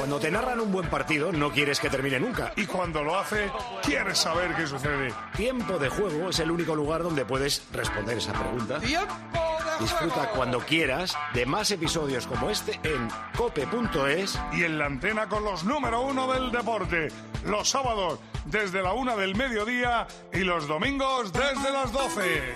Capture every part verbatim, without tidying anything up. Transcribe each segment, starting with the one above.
Cuando te narran un buen partido, no quieres que termine nunca. Y cuando lo hace, quieres saber qué sucede. Tiempo de Juego es el único lugar donde puedes responder esa pregunta. ¡Tiempo de Disfruta juego! cuando quieras de más episodios como este en cope punto es. Y en la antena con los número uno del deporte. Los sábados desde la una del mediodía y los domingos desde las doce.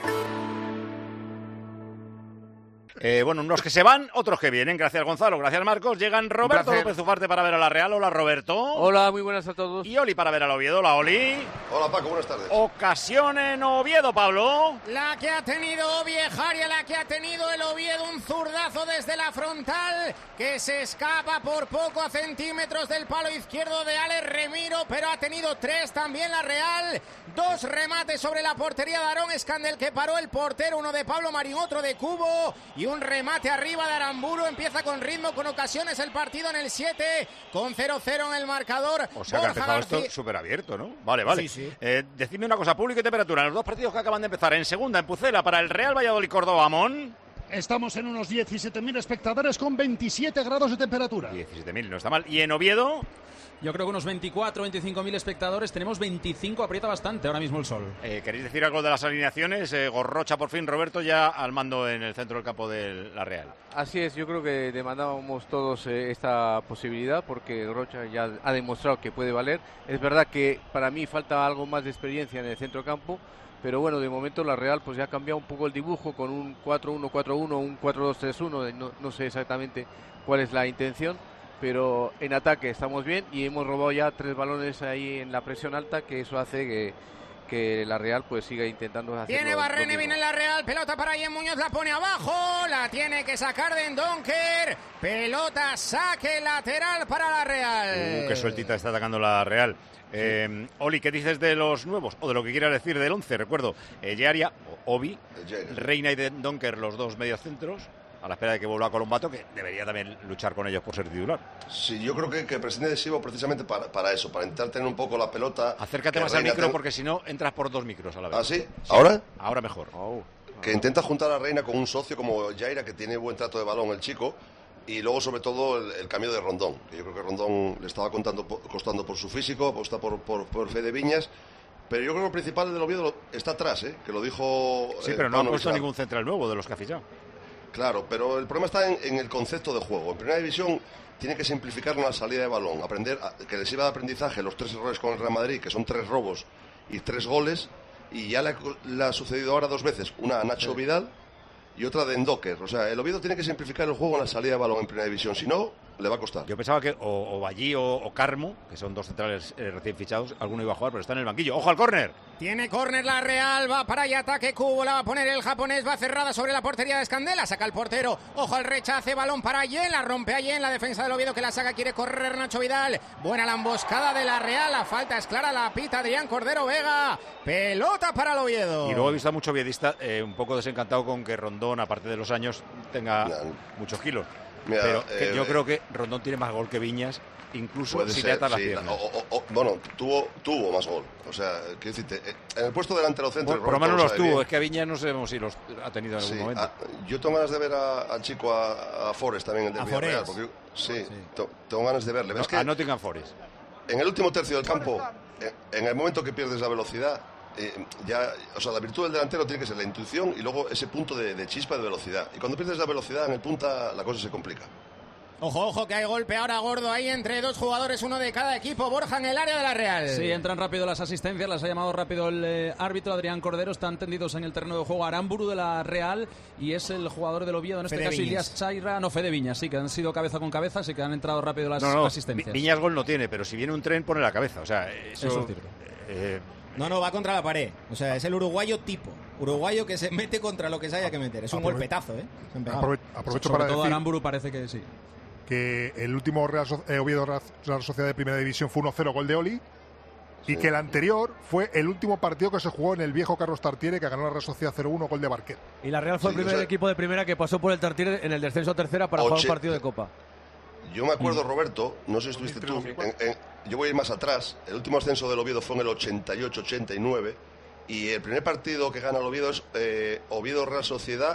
Eh, bueno, unos que se van, otros que vienen. Gracias, Gonzalo. Gracias, Marcos. Llegan Roberto López Ufarte para ver a la Real. Hola, Roberto. Hola, muy buenas a todos. Y Oli para ver al Oviedo. Hola, Oli. Hola, Paco. Buenas tardes. Ocasión en Oviedo, Pablo. La que ha tenido Viejaria, la que ha tenido el Oviedo, un zurdazo desde la frontal que se escapa por poco a centímetros del palo izquierdo de Alex Remiro, pero ha tenido tres también la Real. Dos remates sobre la portería de Aarón Escandel que paró el portero, uno de Pablo Marín, otro de Cubo, y un remate arriba de Aramburu. Empieza con ritmo, con ocasiones el partido en el siete, con cero cero en el marcador. O sea que ha empezado esto súper abierto, ¿no? Vale, vale. Sí, sí. Eh, decidme una cosa, público y temperatura. En los dos partidos que acaban de empezar, en segunda, en Pucela, para el Real Valladolid Córdoba, Amón. Estamos en unos diecisiete mil espectadores con veintisiete grados de temperatura. diecisiete mil, no está mal. ¿Y en Oviedo? Yo creo que unos veinticuatro, veinticinco mil espectadores. Tenemos veinticinco, aprieta bastante ahora mismo el sol. Eh, ¿Queréis decir algo de las alineaciones? Eh, Gorrocha, por fin, Roberto, ya al mando en el centro del campo de la Real. Así es, yo creo que demandábamos todos eh, esta posibilidad porque Gorrocha ya ha demostrado que puede valer. Es verdad que para mí falta algo más de experiencia en el centro campo, pero bueno, de momento la Real pues ya ha cambiado un poco el dibujo con un cuatro uno cuatro uno, un cuatro dos tres uno, no, no sé exactamente cuál es la intención. Pero en ataque estamos bien y hemos robado ya tres balones ahí en la presión alta, que eso hace que, que la Real pues siga intentando hacer. Tiene Barrene, viene la Real, pelota para Yen Muñoz, la pone abajo, la tiene que sacar de Ndonker, pelota, saque lateral para la Real. Uh, qué sueltita está atacando la Real. Eh, Oli, ¿qué dices de los nuevos? O de lo que quieras decir del once, recuerdo. Eh, Yearia, Obi, Reina y Ndonker, los dos mediocentros. A la espera de que vuelva Colombato, que debería también luchar con ellos por ser titular. Sí, yo creo que, que el presidente decisivo precisamente para, para eso, para intentar tener un poco la pelota. Acércate más al micro ten... porque si no entras por dos micros a la vez. ¿Ah, sí? ¿Sí? ¿Ahora? Ahora mejor. Oh. Que intenta juntar a Reina con un socio como Yaira, que tiene buen trato de balón el chico, y luego sobre todo el, el cambio de Rondón, que yo creo que Rondón le estaba contando, costando por su físico, apuesta por, por, por Fede Viñas. Pero yo creo que el principal del Oviedo está atrás, ¿eh? Que lo dijo... Sí, pero eh, no ha puesto ningún central nuevo de los que ha fichado. Claro, pero el problema está en, en el concepto de juego. En primera división tiene que simplificar la salida de balón, aprender a, que les sirva de aprendizaje los tres errores con el Real Madrid, que son tres robos y tres goles, y ya le, le ha sucedido ahora dos veces, una a Nacho Vidal y otra de Ndonker. O sea, el Oviedo tiene que simplificar el juego en la salida de balón en primera división, si no, le va a costar. Yo pensaba que o, o Ballí o, o Carmo, que son dos centrales eh, recién fichados, alguno iba a jugar, pero está en el banquillo. ¡Ojo al córner! Tiene córner la Real, va para allá, ataque Cubo, la va a poner el japonés, va cerrada sobre la portería de Escandela, saca el portero, ojo al rechace, balón para Allen, la rompe Allen, la defensa del Oviedo que la saca, quiere correr Nacho Vidal, buena la emboscada de la Real, la falta es clara, la pita Adrián Cordero Vega, pelota para el Oviedo. Y luego he visto a mucho oviedista eh, un poco desencantado con que Rondón, aparte de los años, tenga no. muchos kilos. Mira, pero eh, yo eh, creo que Rondón tiene más gol que Viñas, incluso si le atas las piernas. O, o, o, bueno, tuvo, tuvo más gol. O sea, quiero decirte, en el puesto delantero centro... Bueno, por lo menos los tuvo, bien. Es que a Viñas no sabemos si los ha tenido en algún sí, momento. A, yo tengo ganas de ver al chico, a, a Forest también, el del Villarreal. Porque, sí, sí. To, tengo ganas de verle. No, ¿Ves que a Nottingham Forest. En el último tercio del campo, en, en el momento que pierdes la velocidad... Eh, ya, o sea, la virtud del delantero tiene que ser la intuición y luego ese punto de, de chispa de velocidad. Y cuando pierdes la velocidad en el punta, la cosa se complica. Ojo, ojo, que hay golpe ahora gordo ahí entre dos jugadores, uno de cada equipo. Borja en el área de la Real. Sí, entran rápido las asistencias, las ha llamado rápido el eh, árbitro Adrián Cordero. Están tendidos en el terreno de juego Aramburu de la Real y es el jugador del Oviedo, en este Fede caso Ilías Chaira, no Fede Viñas, sí, que han sido cabeza con cabeza, sí que han entrado rápido las no, no, asistencias. Viñas gol no tiene, pero si viene un tren pone la cabeza, o sea, eso, eso es cierto. Eh, No, no, va contra la pared. O sea, es el uruguayo tipo. Uruguayo que se mete contra lo que se haya que meter. Es un Aprove- golpetazo, ¿eh? Aprove- aprovecho Sobre para todo decir Aramburu parece que sí. Que el último Real so- eh, Oviedo Real, Real Sociedad de Primera División fue uno cero gol de Oli. Sí. Y que el anterior fue el último partido que se jugó en el viejo Carlos Tartiere, que ganó la Real Sociedad cero uno, gol de Barquer. Y la Real fue sí, el primer o sea, equipo de primera que pasó por el Tartiere en el descenso a tercera para oche- jugar un partido de Copa. Yo me acuerdo, Roberto, no sé si estuviste tú, en, en, yo voy a ir más atrás. El último ascenso del Oviedo fue en el ochenta y ocho ochenta y nueve y el primer partido que gana el Oviedo es eh, Oviedo Real Sociedad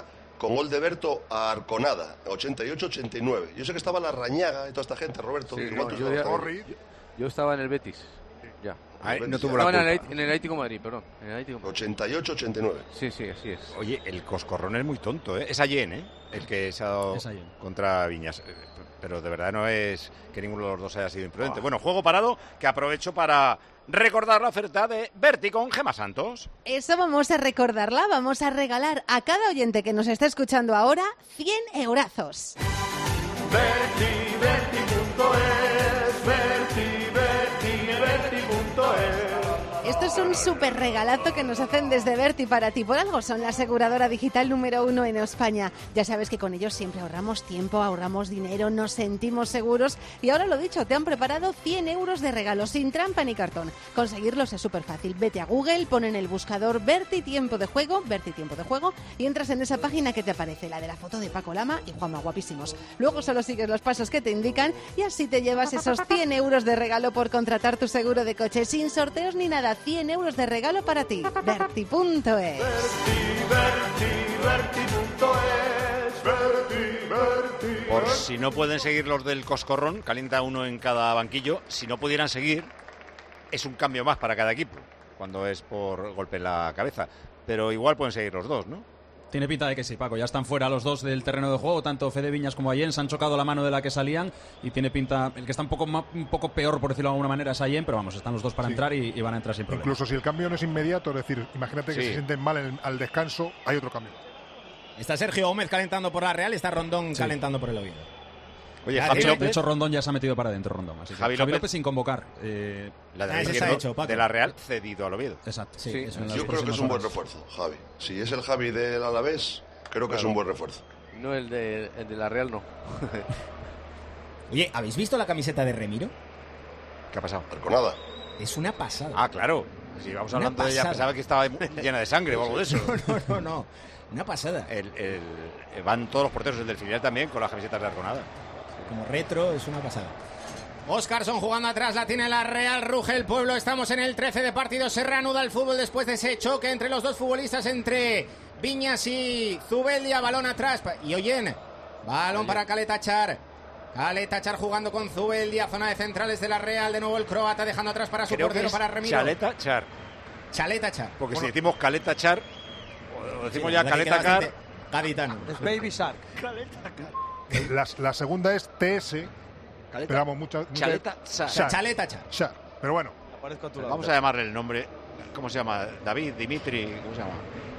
con gol de Berto a Arconada, ochenta y ocho ochenta y nueve. Yo sé que estaba la Rañaga y toda esta gente, Roberto. Sí, igual no, tú yo, estabas ya, también. yo, yo estaba en el Betis. Ya. Ahí no tuvo no, la en, el, culpa. en el Atlético de Madrid, perdón. En el Atlético de Madrid. ochenta y ocho ochenta y nueve. Sí, sí, así es. Oye, el Coscorrón es muy tonto, ¿eh? Es Allen, ¿eh? El que se ha dado contra Viñas. Pero de verdad no es que ninguno de los dos haya sido imprudente. Ah. Bueno, juego parado que aprovecho para recordar la oferta de Berti con Gemma Santos. Eso vamos a recordarla. Vamos a regalar a cada oyente que nos está escuchando ahora cien eurazos. Berti, Berti punto es, Berti, Berti, Berti punto es. Esto es un súper regalazo que nos hacen desde Berti para ti. Por algo son la aseguradora digital número uno en España. Ya sabes que con ellos siempre ahorramos tiempo, ahorramos dinero, nos sentimos seguros. Y ahora lo dicho, te han preparado cien euros de regalo sin trampa ni cartón. Conseguirlos es súper fácil. Vete a Google, pon en el buscador Berti Tiempo de Juego, Berti Tiempo de Juego, y entras en esa página que te aparece, la de la foto de Paco Lama y Juanma, guapísimos. Luego solo sigues los pasos que te indican y así te llevas esos cien euros de regalo por contratar tu seguro de coche sin sorteos ni nada. cien euros de regalo para ti. Berti punto es. Por si no pueden seguir los del Coscorrón, calienta uno en cada banquillo. Si no pudieran seguir, es un cambio más para cada equipo, cuando es por golpe en la cabeza. Pero igual pueden seguir los dos, ¿no? Tiene pinta de que sí, Paco. Ya están fuera los dos del terreno de juego, tanto Fede Viñas como Allen. Se han chocado la mano de la que salían y tiene pinta... El que está un poco, ma- un poco peor, por decirlo de alguna manera, es Allen, pero vamos, están los dos para Sí. entrar y, y van a entrar sin problema. Incluso si el cambio no es inmediato, es decir, imagínate que Sí. se sienten mal en- al descanso, hay otro cambio. Está Sergio Gómez calentando por la Real, está Rondón Sí. calentando por el Oviedo. Oye, Ya, Javi de De López, hecho, Rondón ya se ha metido para adentro, Rondón. Así que Javi Javi, López- López sin convocar. Eh, la de, Ah, ese está izquierdo hecho, Paco. de la Real, cedido al Oviedo. Exacto. Sí, eso en las Yo creo que es un próximas buen horas. refuerzo, Javi. Si es el Javi del Alavés, creo que es un buen refuerzo. No, el de, el de la Real no. Oye, ¿habéis visto la camiseta de Remiro? ¿Qué ha pasado? Arconada. Es una pasada. Ah, claro. Si vamos Una hablando de ella, pasada. pensaba que estaba llena de sangre o algo de eso. No, no, no. Una pasada. El, el- van todos los porteros del filial también con las camisetas de Arconada. Como retro, es una pasada. Oscarson jugando atrás, la tiene la Real, ruge el pueblo, estamos en el trece de partido, se reanuda el fútbol después de ese choque entre los dos futbolistas, entre Viñas y Zubeldia, balón atrás, y Oyen, balón para Caletachar, Caletachar jugando con Zubeldia, zona de centrales de la Real, de nuevo el croata dejando atrás para su Creo que portero, es para Remiro. Chaleta Char. Chaleta Char. Porque Bueno, si decimos Caleta Char, o decimos sí, ya la verdad que Caleta queda Car. bastante gaditano. Es Baby Shark. La, la segunda es T S, Caleta- pero vamos, muchas... muchas- Chaleta Char. Char. Chaleta Char. Char. Pero bueno, Aparezco a tu lado. Vamos a llamarle el nombre. ¿Cómo se llama? David, Dimitri, ¿cómo se llama?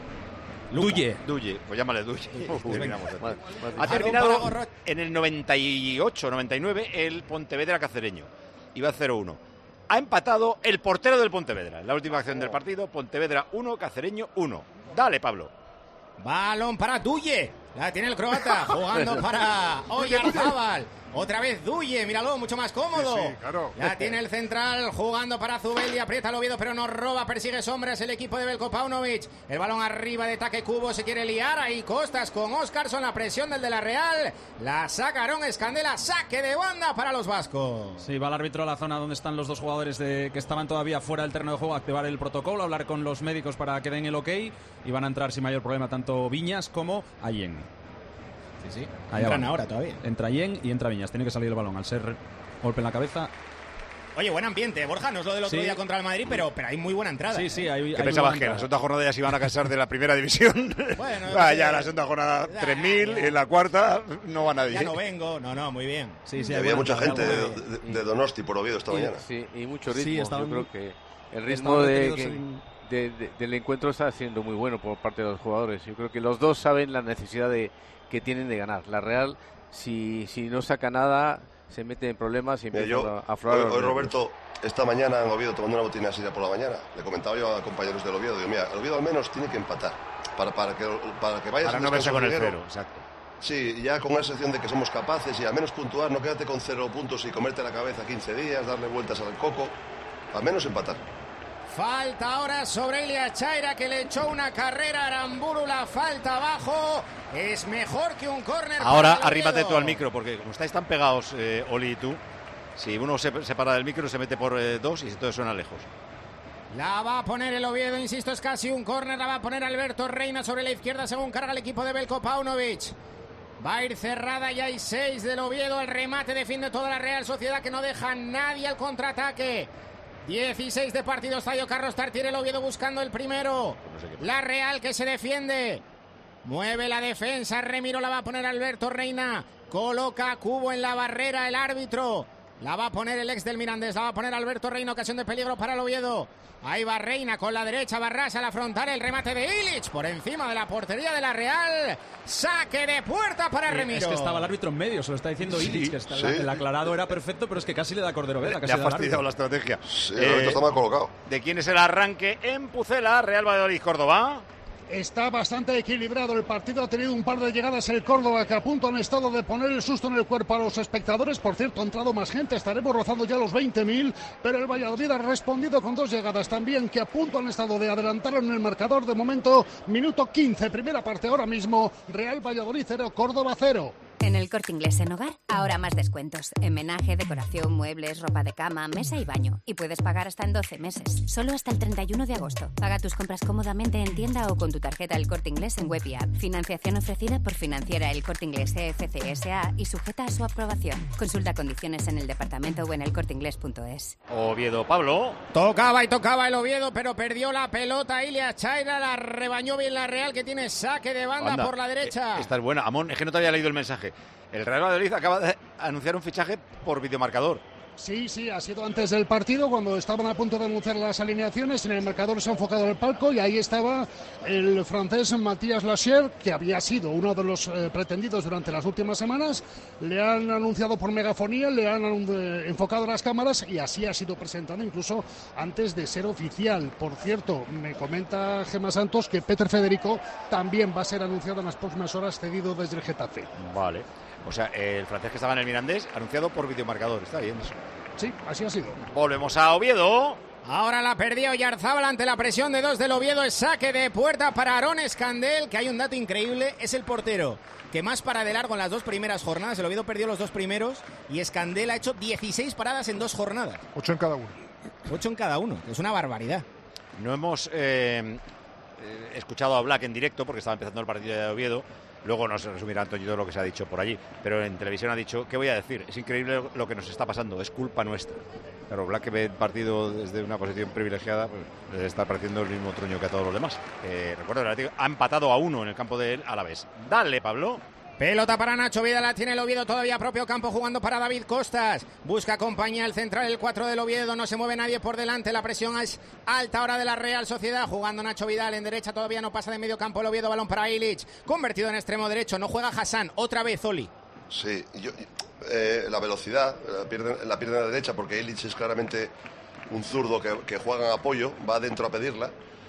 Duye. Duye, pues llámale Duye. Pues Terminamos. Más- más Ha difícil. Balón terminado para Gorro- en el noventa y ocho noventa y nueve el Pontevedra Cacereño. Iba cero uno. Ha empatado el portero del Pontevedra. En la última acción del partido, Pontevedra uno, Cacereño uno. Dale, Pablo. Balón para Duye. La tiene el croata. Jugando para Oyarzábal. Otra vez Duye. Míralo, mucho más cómodo. Sí, sí, claro. La tiene el central. Jugando para Zubeldia. Aprieta el Oviedo, pero no roba. Persigue sombras el equipo de Belko Paunovic. El balón arriba de Taque Cubo. Se quiere liar. Ahí Costas con Oscarson. La presión del de la Real. La sacaron Escandela. Saque de banda para los vascos. Sí, va el árbitro a la zona donde están los dos jugadores de, que estaban todavía fuera del terreno de juego a activar el protocolo, hablar con los médicos para que den el ok y van a entrar sin mayor problema tanto Viñas como Allen. Sí, sí. Allá Entran van. ahora todavía. Entra Allen y entra Viñas. Tiene que salir el balón al ser golpe en la cabeza. Oye, buen ambiente. Borja, no es lo del otro Sí. día contra el Madrid, pero, pero hay muy buena entrada. Sí, ¿eh? sí, hay, ¿Qué hay pensabas buena que en la entrada. segunda jornada ya se iban a casar de la primera división? Bueno, Ah, sí. ya la segunda jornada tres mil, en la cuarta no va nadie. Ya no vengo. No, no, muy bien. Sí, sí, Y hay había buena mucha entrada, gente hay buena- de, de- de Donosti por Oviedo esta Y- mañana. Sí, y mucho Sí, ritmo. estaban- Yo creo que el ritmo estaban de, metidos que- en- de- de- del encuentro está siendo muy bueno por parte de los jugadores. Yo creo que los dos saben la necesidad de que tienen de ganar. La Real, si, si no saca nada, se mete en problemas y Mira, empieza yo, a aflorar. hoy, los hoy, nervios. Roberto, esta mañana en Oviedo tomando una botina así de por la mañana, le comentaba yo a compañeros del Oviedo, digo, mira, el Oviedo al menos tiene que empatar para, para, que, para que vayas Para al no verse descanso con el liguero. cero, exacto. Sí, ya con esa sensación de que somos capaces y al menos puntuar, no quédate con cero puntos y comerte la cabeza quince días, darle vueltas al coco, al menos empatar. Falta ahora sobre Ilia Chaira, que le echó una carrera a Aramburu, la falta abajo. Es mejor que un córner. Ahora para el arrímate Oviedo. tú al micro, porque como estáis tan pegados, eh, Oli y tú, si uno se separa del micro se mete por eh, dos y entonces suena lejos. La va a poner el Oviedo, insisto, es casi un córner. La va a poner Alberto Reina sobre la izquierda según carga el equipo de Veljko Paunovic. Va a ir cerrada, ya hay seis del Oviedo. El remate defiende toda la Real Sociedad, que no deja a nadie al contraataque. dieciséis de partido, estadio Carlos Tartiere, el Oviedo buscando el primero. La Real que se defiende. Mueve la defensa, Remiro, la va a poner Alberto Reina. Coloca a Cubo en la barrera el árbitro. La va a poner el ex del Mirandés, la va a poner Alberto Reina, ocasión de peligro para el Oviedo. Ahí va Reina con la derecha, Barras a la frontal, el remate de Ilic por encima de la portería de la Real. Saque de puerta para Remiro. Es que estaba el árbitro en medio, se lo está diciendo Sí, Ilic, que está, sí. el aclarado era perfecto, pero es que casi le da Cordero Vela. Le ha fastidiado la estrategia. Sí, el árbitro está mal colocado. ¿De quién es el arranque en Pucela? Real Valladolid-Córdoba. Está bastante equilibrado el partido, ha tenido un par de llegadas el Córdoba que a punto han estado de poner el susto en el cuerpo a los espectadores. Por cierto, ha entrado más gente, estaremos rozando ya los veinte mil, pero el Valladolid ha respondido con dos llegadas también que a punto han estado de adelantar en el marcador. De momento, minuto quince, primera parte ahora mismo, Real Valladolid cero, Córdoba cero. En el Corte Inglés en Hogar, ahora más descuentos. Homenaje, decoración, muebles, ropa de cama, mesa y baño. Y puedes pagar hasta en doce meses. Solo hasta el treinta y uno de agosto. Paga tus compras cómodamente en tienda o con tu tarjeta El Corte Inglés en web y app. Financiación ofrecida por Financiera El Corte Inglés E F C S A y sujeta a su aprobación. Consulta condiciones en el departamento o en elcorteinglés punto es. Oviedo, Pablo. Tocaba y tocaba el Oviedo, pero perdió la pelota. Ilia Chaira la rebañó bien la Real, que tiene saque de banda Anda, por la derecha. eh, Esta es buena. Amón, es que no te había leído el mensaje. El Real Valladolid acaba de anunciar un fichaje por videomarcador. Sí, sí, ha sido antes del partido, cuando estaban a punto de anunciar las alineaciones. En el marcador se ha enfocado el palco y ahí estaba el francés Matías Lachier, que había sido uno de los eh, pretendidos durante las últimas semanas. Le han anunciado por megafonía, le han eh, enfocado las cámaras y así ha sido presentado incluso antes de ser oficial. Por cierto, me comenta Gemma Santos que Peter Federico también va a ser anunciado en las próximas horas, cedido desde el Getafe. Vale. O sea, el francés que estaba en el Mirandés, anunciado por videomarcador. Está bien eso. Sí, así ha sido. Volvemos a Oviedo. Ahora la perdió Oyarzábal ante la presión de dos del Oviedo. Es saque de puerta para Aarón Escandel, que hay un dato increíble, es el portero que más para de largo en las dos primeras jornadas. El Oviedo perdió los dos primeros y Escandel ha hecho dieciséis paradas en dos jornadas. Ocho en cada uno. Ocho en cada uno, es una barbaridad. No hemos eh, escuchado a Black en directo porque estaba empezando el partido de Oviedo. Luego nos resumirá Antonio todo lo que se ha dicho por allí. Pero en televisión ha dicho, ¿qué voy a decir? Es increíble lo que nos está pasando, es culpa nuestra. Claro, Black, que ve el partido desde una posición privilegiada, pues le está pareciendo el mismo truño que a todos los demás. Eh, recuerdo, el Atlético ha empatado a uno en el campo de él a la vez. Dale, Pablo. Pelota para Nacho Vidal, la tiene el Oviedo todavía propio campo jugando para David Costas. Busca compañía el central, el cuatro del Oviedo, no se mueve nadie por delante, la presión es alta ahora de la Real Sociedad. Jugando Nacho Vidal en derecha, todavía no pasa de medio campo el Oviedo, balón para Ilic. Convertido en extremo derecho, no juega Hassan, otra vez Oli. Sí, yo, eh, la velocidad la pierde, la pierde a la derecha porque Ilic es claramente un zurdo que, que juega en apoyo, va adentro a pedirla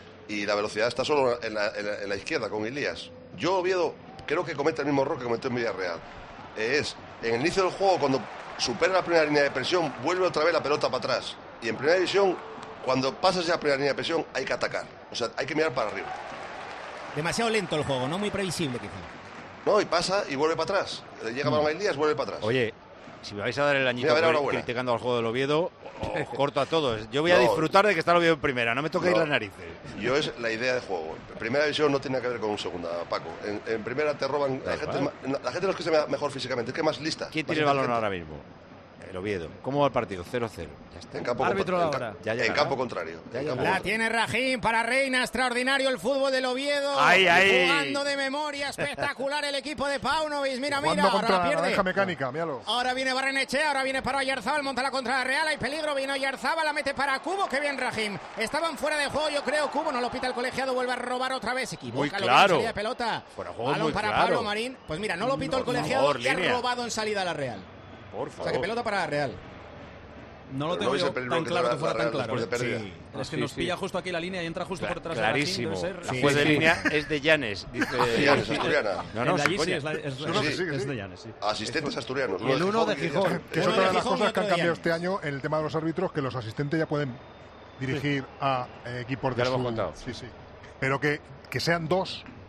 y la velocidad está solo en la, en la, en la izquierda con Elías. Yo Oviedo creo que comete el mismo error que cometió en Villarreal. Eh, es, en el inicio del juego, cuando supera la primera línea de presión, vuelve otra vez la pelota para atrás. Y en primera división, cuando pasas ya la primera línea de presión, hay que atacar. O sea, hay que mirar para arriba. Demasiado lento el juego, no muy previsible quizá. No, y pasa y vuelve para atrás. Llega mm. a Elías, vuelve para atrás. Oye, si me vais a dar el añito Mira, por, criticando al juego del Oviedo, os corto a todos. Yo voy a no, disfrutar de que está el Oviedo en primera, no me toquéis no, las narices. Yo es la idea de juego. En primera división no tiene que ver con segunda, Paco. En, en primera te roban. La gente, es, la gente no es que sea mejor físicamente, es que más lista. ¿Quién tiene el balón ahora mismo? El Oviedo. ¿Cómo va el partido? cero cero. Ya está. En campo, árbitro en, ahora. Ya en campo contrario. Ya en campo la contrario. tiene Rajín para Reina. Extraordinario el fútbol del Oviedo. Ahí, ahí. Jugando de memoria. Espectacular el equipo de Paunovic. Mira, mira. Jugando Ahora contra la pierde. la mecánica, míralo. Ahora viene Barrenechea. Ahora viene para Oyarzábal. Monta la contra la Real. Hay peligro. Viene Oyarzábal. La mete para Cubo. Qué bien Rajín. Estaban fuera de juego, yo creo. Cubo no lo pita el colegiado. Vuelve a robar otra vez. Equivoca. Muy claro. Salida de pelota. Fuera juego Balón muy para claro. Pablo Marín. Pues mira, no lo pitó no, el colegiado favor, y ha línea. robado en salida a la Real. Por favor. O sea, que pelota para la Real. No lo Pero tengo no yo tan claro que fuera tan claro. De pérdida. Sí. Es que Sí, nos sí. pilla justo aquí la línea y entra justo por detrás Clarísimo. de la Rajín, La debe juez ser- de Sí. línea es de Llanes, dice. Llanes, asturiana. No, no, el de allí sí, sí, coña. es, la, es, No, no, que es- sí, que es sí. de Llanes, sí. Asistentes asturianos. Y el uno de Gijón. Que es Uno otra de de las Gijón y cosas que otro han de cambiado Llanes. este año en el tema de los árbitros, que los asistentes ya pueden dirigir a eh, equipos de Ya lo su... hemos contado. Sí, sí. Pero que, que sean dos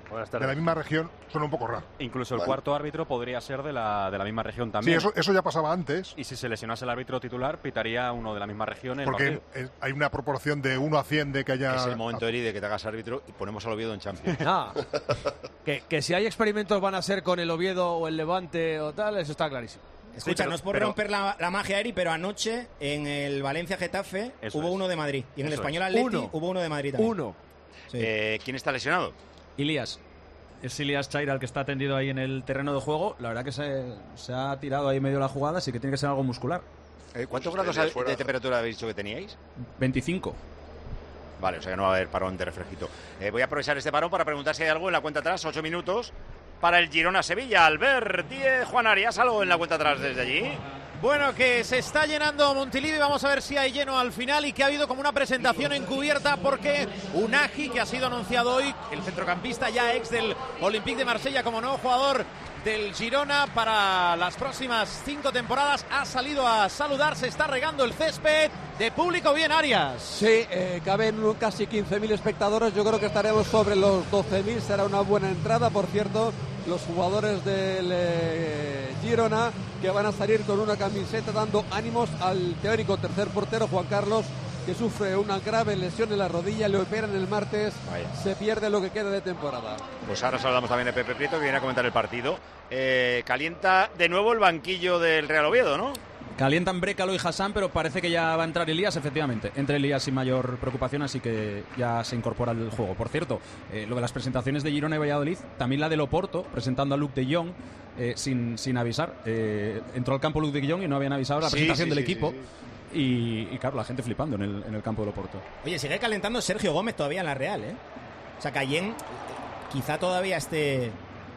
de la misma región suena un poco raro. Incluso el Vale. cuarto árbitro podría ser de la, de la misma región Sí, también. eso, eso ya pasaba antes. Y si se lesionase el árbitro titular, pitaría uno de la misma región. El Porque partido. es- hay una proporción de uno a cien de que haya... Es el momento, Eri, de que te hagas árbitro y ponemos al Oviedo en Champions. Ah, que, que si hay experimentos van a ser con el Oviedo o el Levante o tal, eso está clarísimo. Escucha, Sí, no es por pero- romper la, la magia, Eri, pero anoche en el Valencia-Getafe Eso hubo es. uno de Madrid. Y en el Eso Español es. Atleti Uno. hubo uno de Madrid también. Uno. Eh, ¿Quién está lesionado? Ilías. Es Ilías Chaira el que está tendido ahí en el terreno de juego. La verdad que se, se ha tirado ahí medio la jugada, así que tiene que ser algo muscular. Eh, ¿Cuántos Pues grados estaría de fuera. temperatura habéis dicho que teníais? veinticinco. Vale, o sea que no va a haber parón de refresquito. Eh, voy a aprovechar este parón para preguntar si hay algo en la cuenta atrás. Ocho minutos para el Girona-Sevilla. Albert, diez, Juan Arias, algo en la cuenta atrás desde allí. Bueno, que se está llenando Montilivi, vamos a ver si hay lleno al final y que ha habido como una presentación encubierta porque Unagi, que ha sido anunciado hoy, el centrocampista ya ex del Olympique de Marsella como nuevo jugador del Girona para las próximas cinco temporadas, ha salido a saludar, se está regando el césped de público bien, Arias. Sí, eh, caben casi quince mil espectadores, yo creo que estaremos sobre los doce mil, será una buena entrada, por cierto, los jugadores del eh, Girona que van a salir con una camiseta dando ánimos al teórico tercer portero Juan Carlos, que sufre una grave lesión en la rodilla, le operan el martes, Vaya. se pierde lo que queda de temporada. Pues ahora saludamos también de Pepe Prieto, que viene a comentar el partido. Eh, calienta de nuevo el banquillo del Real Oviedo, ¿no? Calientan Brécalo y Hassan, pero parece que ya va a entrar Elías, efectivamente. Entra Elías sin mayor preocupación, así que ya se incorpora al juego. Por cierto, eh, lo de las presentaciones de Girona y Valladolid, también la del Oporto, presentando a Luc de Jong, eh, sin, sin avisar. Eh, entró al campo Luc de Jong y no habían avisado la Sí, presentación sí, del sí, equipo. sí, Y, y claro, la gente flipando en el, en el campo del Oporto. Oye, sigue calentando Sergio Gómez todavía en la Real, ¿eh? O sea, Cayén quizá todavía esté...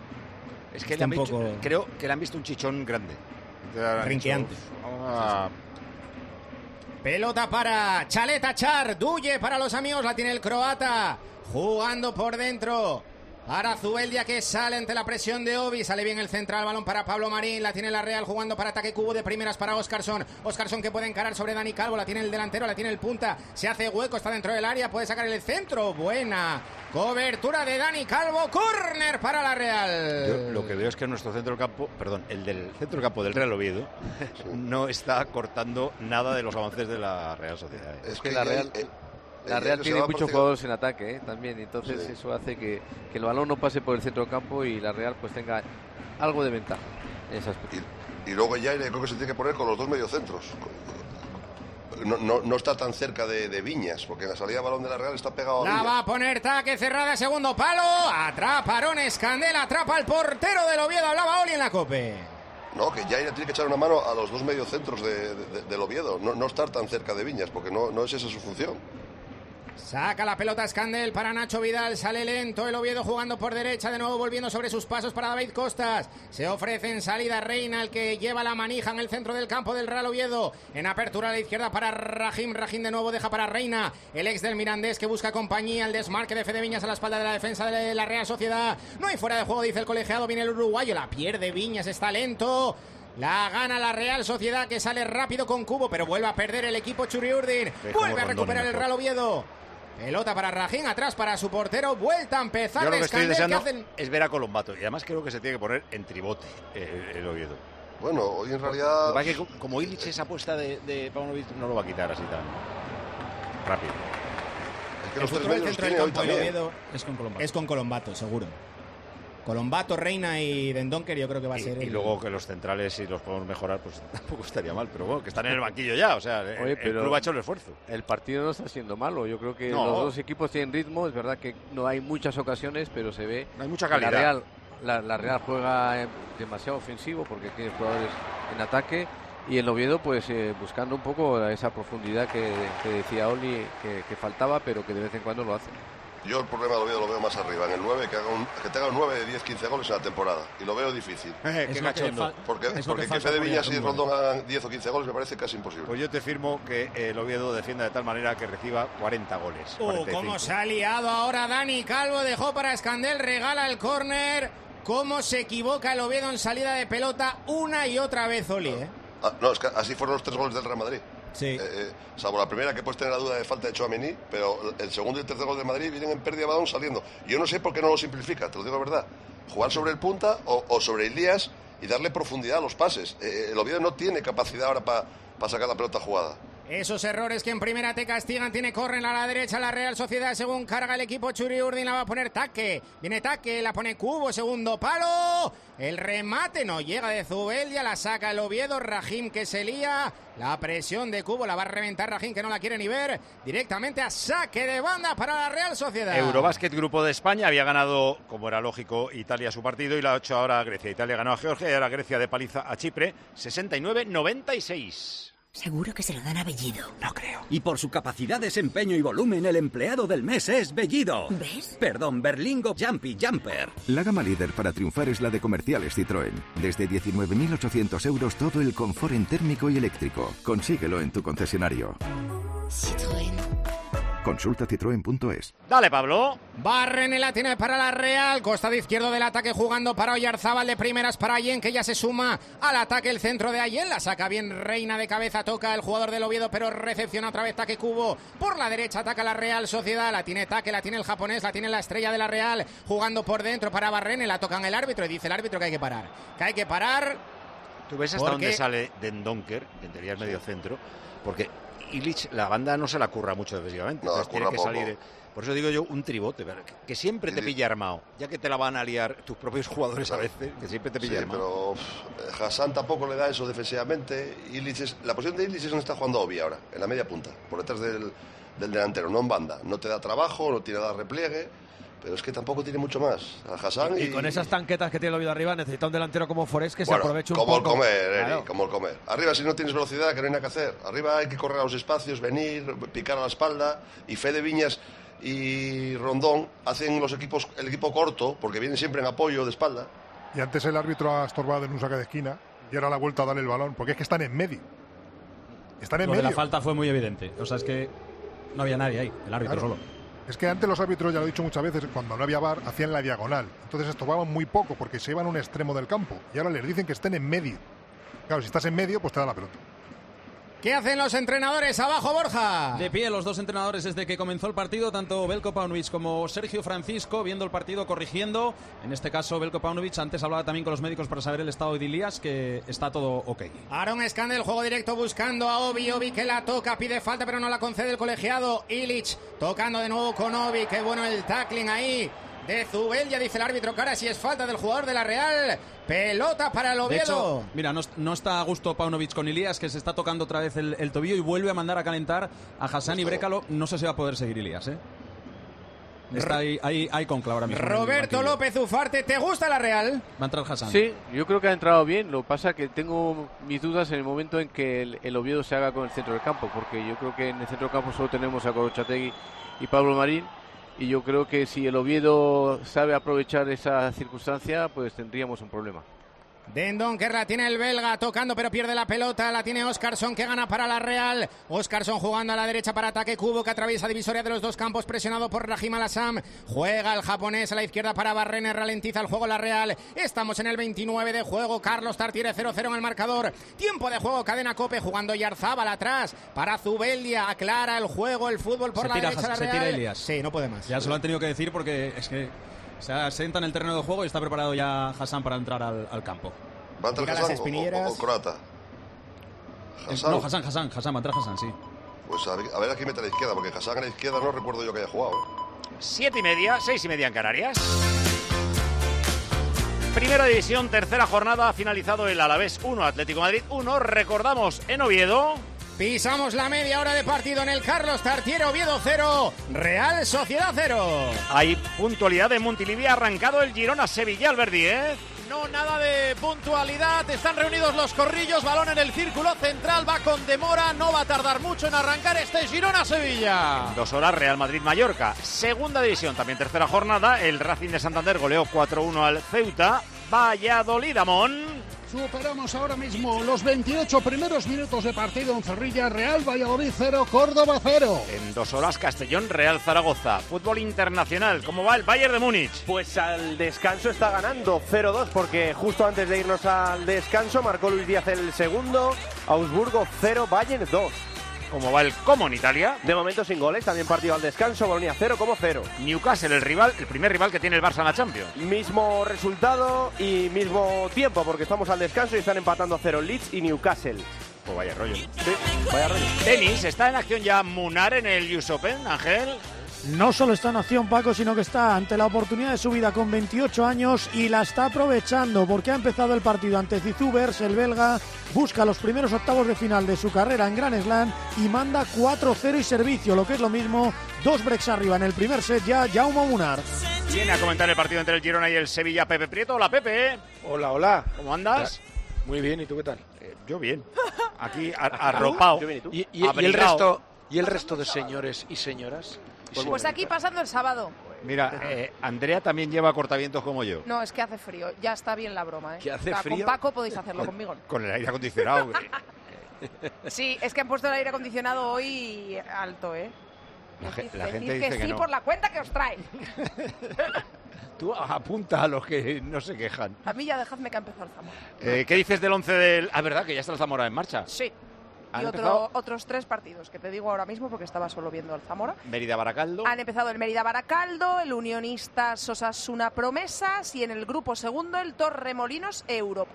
Es que esté le han un visto- poco... creo que le han visto un chichón grande. Entonces han Rinqueante. dicho, "Ah, Pelota para Chaleta Char, Duye para los amigos, la tiene el croata, jugando por dentro. Para Zubeldia, que sale ante la presión de Obi, sale bien el central, balón para Pablo Marín, la tiene la Real jugando para ataque cubo de primeras para Óscarson. Óscarson que puede encarar sobre Dani Calvo, la tiene el delantero, la tiene el punta, se hace hueco, está dentro del área, puede sacar el centro, buena cobertura de Dani Calvo, córner para la Real. Yo lo que veo es que nuestro centro del campo, perdón, el del centro del campo del Real Oviedo, no está cortando nada de los avances de la Real Sociedad. ¿eh? Es que la Real, la Real tiene muchos jugadores en ataque, ¿eh? También, entonces Sí. eso hace que, que el balón no pase por el centro del campo y la Real pues tenga algo de ventaja en ese aspecto. Y luego ya creo que se tiene que poner con los dos mediocentros. No, no, no está tan cerca de, de Viñas, porque en la salida de balón de la Real está pegado a La Viñas. va a poner taque cerrada, segundo palo, atrapa Arones Candela, atrapa al portero del Oviedo, hablaba Oli en la COPE. No, que Jair tiene que echar una mano a los dos mediocentros de, de, del Oviedo, no, no estar tan cerca de Viñas, porque no, no es esa su función. Saca la pelota Escandel para Nacho Vidal, sale lento el Oviedo jugando por derecha, de nuevo volviendo sobre sus pasos para David Costas. Se ofrece en salida Reina, el que lleva la manija en el centro del campo del Real Oviedo. En apertura a la izquierda para Rahim, Rahim de nuevo deja para Reina, el ex del Mirandés que busca compañía, el desmarque de Fede Viñas a la espalda de la defensa de la Real Sociedad. No hay fuera de juego, dice el colegiado, viene el uruguayo, la pierde Viñas, está lento. La gana la Real Sociedad, que sale rápido con cubo, pero vuelve a perder el equipo Churiurdin. Ve cómo Vuelve a Rondón recuperar el mejor. Real Oviedo. Pelota para Rajín, atrás para su portero, vuelta a empezar. Yo lo que estoy Escandel, deseando ¿qué hacen? es ver a Colombato. Y además creo que se tiene que poner en tribote eh, el Oviedo. Bueno, hoy en realidad... Lo que pasa es que co- como Illich esa apuesta de, de Paunovic no lo va a quitar así tan rápido. Es que El los tres futuro del medios centro del tiene hoy campo del también. Oviedo Es con Colombato. es con Colombato, seguro. Colombato, Reina y Dendonker, yo creo que va a Y, ser. y el- luego que los centrales, si los podemos mejorar, pues tampoco estaría mal. Pero bueno, que están en el banquillo ya. O sea, el- Oye, el pero club ha hecho el esfuerzo. El partido no está siendo malo. Yo creo que No. los dos equipos tienen ritmo. Es verdad que no hay muchas ocasiones, pero se ve. No hay mucha que calidad. La Real, la, la Real juega eh, demasiado ofensivo porque tiene jugadores en ataque. Y el Oviedo, pues eh, buscando un poco esa profundidad que, que decía Oli que, que faltaba, pero que de vez en cuando lo hace. Yo el problema del Oviedo lo veo más arriba, en el nueve, que, haga un, que tenga un nueve, diez, quince goles en la temporada. Y lo veo difícil. Eh, qué cachondo. Porque, es lo porque que que falta Fede por Viñas ya, y rumbo. Rondón hagan diez o quince goles me parece casi imposible. Pues yo te firmo que eh, el Oviedo defienda de tal manera que reciba cuarenta goles. Oh, cuarenta y cinco. cómo se ha liado ahora Dani Calvo, dejó para Escandel, regala el córner. Cómo se equivoca el Oviedo en salida de pelota una y otra vez, Oli, ¿eh? Ah, no, es que así fueron los tres goles del Real Madrid. Sí. Eh, eh, salvo la primera, que puedes tener la duda de falta de Tchouaméni, pero el segundo y el tercer gol de Madrid vienen en pérdida de balón saliendo. Yo no sé por qué no lo simplifica, te lo digo la verdad. Jugar sobre el punta o, o sobre Elías y darle profundidad a los pases. Eh, el Oviedo no tiene capacidad ahora para pa sacar la pelota jugada. Esos errores que en primera te castigan, tiene corren a la derecha la Real Sociedad según carga el equipo. Churi Urdin la va a poner Taque, viene Taque, la pone Cubo, segundo palo, el remate no llega de Zubeldia, la saca el Oviedo, Rahim que se lía, la presión de Cubo la va a reventar Rahim que no la quiere ni ver, directamente a saque de banda para la Real Sociedad. Eurobásquet, Grupo de España, había ganado, como era lógico, Italia su partido y la ha hecho ahora Grecia. Italia ganó a Georgia y ahora Grecia de paliza a Chipre, sesenta y nueve noventa y seis. Seguro que se lo dan a Bellido. No creo. Y por su capacidad, desempeño y volumen, el empleado del mes es Bellido. ¿Ves? Perdón, Berlingo Jumpy Jumper. La gama líder para triunfar es la de comerciales Citroën. Desde diecinueve mil ochocientos euros todo el confort en térmico y eléctrico. Consíguelo en tu concesionario. Citroën. Consulta citroen punto es. Dale, Pablo. Barren la tiene para la Real. Costado izquierdo del ataque jugando para Oyarzábal. De primeras para Allen, que ya se suma al ataque. El centro de Allen la saca bien Reina de cabeza. Toca el jugador del Oviedo, pero recepciona otra vez Taque Cubo. Por la derecha ataca la Real Sociedad. La tiene Taque, la tiene el japonés, la tiene la estrella de la Real. Jugando por dentro para Barren. La tocan el árbitro y dice el árbitro que hay que parar. Que hay que parar. Tú ves hasta porque... dónde sale Dendonker, que en teoría es medio centro, porque Illich, la banda no se la curra mucho defensivamente. No, entonces tiene que poco. salir. Por eso digo yo, un tribote, que siempre te pilla armado. Ya que te la van a liar tus propios jugadores a veces, que siempre te pilla sí, armado. Pero pff, Hassan tampoco le da eso defensivamente. Illich es, la posición de Illich es donde está jugando Obi ahora, en la media punta, por detrás del, del delantero, no en banda. No te da trabajo, no tiene da repliegue. Pero es que tampoco tiene mucho más. A Hassan y, y, y con esas tanquetas que tiene el Oviedo arriba necesita un delantero como Forés que bueno, se aproveche un como poco. Como el comer, Eri, claro. como el comer. Arriba si no tienes velocidad, que no hay nada que hacer. Arriba hay que correr a los espacios, venir, picar a la espalda. Y Fede Viñas y Rondón hacen los equipos el equipo corto, porque vienen siempre en apoyo de espalda. Y antes el árbitro ha estorbado en un saque de esquina y ahora la ha vuelto a darle el balón, porque es que están en medio. Están en Lo medio. de la falta fue muy evidente. O sea, es que no había nadie ahí, el árbitro Claro. solo. Es que antes los árbitros, ya lo he dicho muchas veces, cuando no había V A R, hacían la diagonal. Entonces estorbaban muy poco porque se iban a un extremo del campo. Y ahora les dicen que estén en medio. Claro, si estás en medio, pues te da la pelota. ¿Qué hacen los entrenadores? Abajo, Borja. De pie los dos entrenadores desde que comenzó el partido, tanto Veljko Paunovic como Sergio Francisco, viendo el partido, corrigiendo. En este caso, Veljko Paunovic antes hablaba también con los médicos para saber el estado de Ilías, que está todo ok. Aaron Scandel, juego directo buscando a Obi. Obi que la toca, pide falta, pero no la concede el colegiado. Illich tocando de nuevo con Obi. Qué bueno el tackling ahí de Zubeldia, dice el árbitro, cara, si es falta del jugador de la Real. Pelota para el Oviedo. De hecho, mira, no, no está a gusto Paunovic con Ilías, que se está tocando otra vez el, el tobillo y vuelve a mandar a calentar a Hassan y Brécalo. No sé si va a poder seguir Ilías, ¿eh? Está ahí, ahí, ahí con ahora mismo. Roberto López Ufarte, ¿te gusta la Real? Va a entrar Hassan. Sí, yo creo que ha entrado bien. Lo que pasa es que tengo mis dudas en el momento en que el, el Oviedo se haga con el centro del campo, porque yo creo que en el centro del campo solo tenemos a Gorrochategui y Pablo Marín. Y yo creo que si el Oviedo sabe aprovechar esa circunstancia, pues tendríamos un problema. Dendonker la tiene el belga, tocando pero pierde la pelota, la tiene Óscarsson que gana para la Real. Óscarsson jugando a la derecha para ataque, Cubo que atraviesa divisoria de los dos campos, presionado por Rahim Al-Assam. Juega el japonés a la izquierda para Barrene, ralentiza el juego la Real. Estamos en el veintinueve de juego, Carlos Tartiere cero cero en el marcador. Tiempo de juego, cadena Cope, jugando Oyarzábal atrás para Zubeldia, aclara el juego, el fútbol por se la tira, derecha la se Real. tira Elías. Sí, no puede más. Ya se lo han tenido que decir porque es que se asienta en el terreno de juego y está preparado ya Hassan para entrar al, al campo. ¿Va a entrar Hassan o, o, o Croata? ¿Hassan? No, Hassan, Hassan, Hassan, va a entrar Hassan, sí. Pues a ver, a ver a quién mete a la izquierda, porque Hassan a la izquierda no recuerdo yo que haya jugado. Siete y media, seis y media en Canarias. Primera división, tercera jornada, ha finalizado el Alavés uno, Atlético Madrid uno. Recordamos en Oviedo. Pisamos la media hora de partido en el Carlos Tartiere, Oviedo cero, Real Sociedad cero. Hay puntualidad de Montilivi, ha arrancado el Girona-Sevilla, Alberdi, ¿eh? No, nada de puntualidad, están reunidos los corrillos, balón en el círculo central, va con demora, no va a tardar mucho en arrancar este Girona-Sevilla. Dos horas, Real Madrid-Mallorca. Segunda división, también tercera jornada, el Racing de Santander goleó cuatro uno al Ceuta. Valladolid-Amón. Superamos ahora mismo los veintiocho primeros minutos de partido en Zorrilla. Real Valladolid cero, Córdoba cero. En dos horas, Castellón, Real Zaragoza. Fútbol internacional, ¿cómo va el Bayern de Múnich? Pues al descanso está ganando cero dos, porque justo antes de irnos al descanso marcó Luis Díaz el segundo. Augsburgo cero, Bayern dos. cómo va el Como en Italia. De momento sin goles, también partido al descanso, Bolonia cero como cero. Newcastle, el rival, el primer rival que tiene el Barça en la Champions. Mismo resultado y mismo tiempo, porque estamos al descanso y están empatando a cero Leeds y Newcastle. Pues vaya rollo. Sí, vaya rollo. Tenis, ¿está en acción ya Munar en el U S Open, Ángel? No solo está en acción, Paco, sino que está ante la oportunidad de su vida con veintiocho años y la está aprovechando porque ha empezado el partido ante Zizubers, el belga, busca los primeros octavos de final de su carrera en Grand Slam y manda cuatro cero y servicio, lo que es lo mismo, dos breaks arriba en el primer set ya, Jaume Munar. Viene a comentar el partido entre el Girona y el Sevilla, Pepe Prieto. Hola, Pepe. Hola, hola. ¿Cómo andas? Muy bien, ¿y tú qué tal? Eh, yo bien. Aquí arropado. ¿Y, y, y, el resto, ¿Y el resto de señores y señoras? Pues, pues aquí pasando el sábado. Mira, eh, Andrea también lleva cortavientos como yo. No, es que hace frío. Ya está bien la broma, ¿eh? ¿Que hace o sea, frío? Con Paco podéis hacerlo, con, conmigo. Con el aire acondicionado. Sí, es que han puesto el aire acondicionado hoy alto, ¿eh? La, Decid, la gente decid dice que, que sí no. por la cuenta que os trae. Tú apunta a los que no se quejan. A mí ya dejadme que ha empezado el Zamora. Eh, ¿Qué dices del once del...? Ah, ¿verdad? Que ya está el Zamora en marcha. Sí. ¿Han Y otro, empezado? otros tres partidos que te digo ahora mismo porque estaba solo viendo al Zamora. Mérida-Baracaldo. Han empezado el Mérida-Baracaldo, el Unionistas Osasuna Promesas y en el grupo segundo el Torremolinos Europa.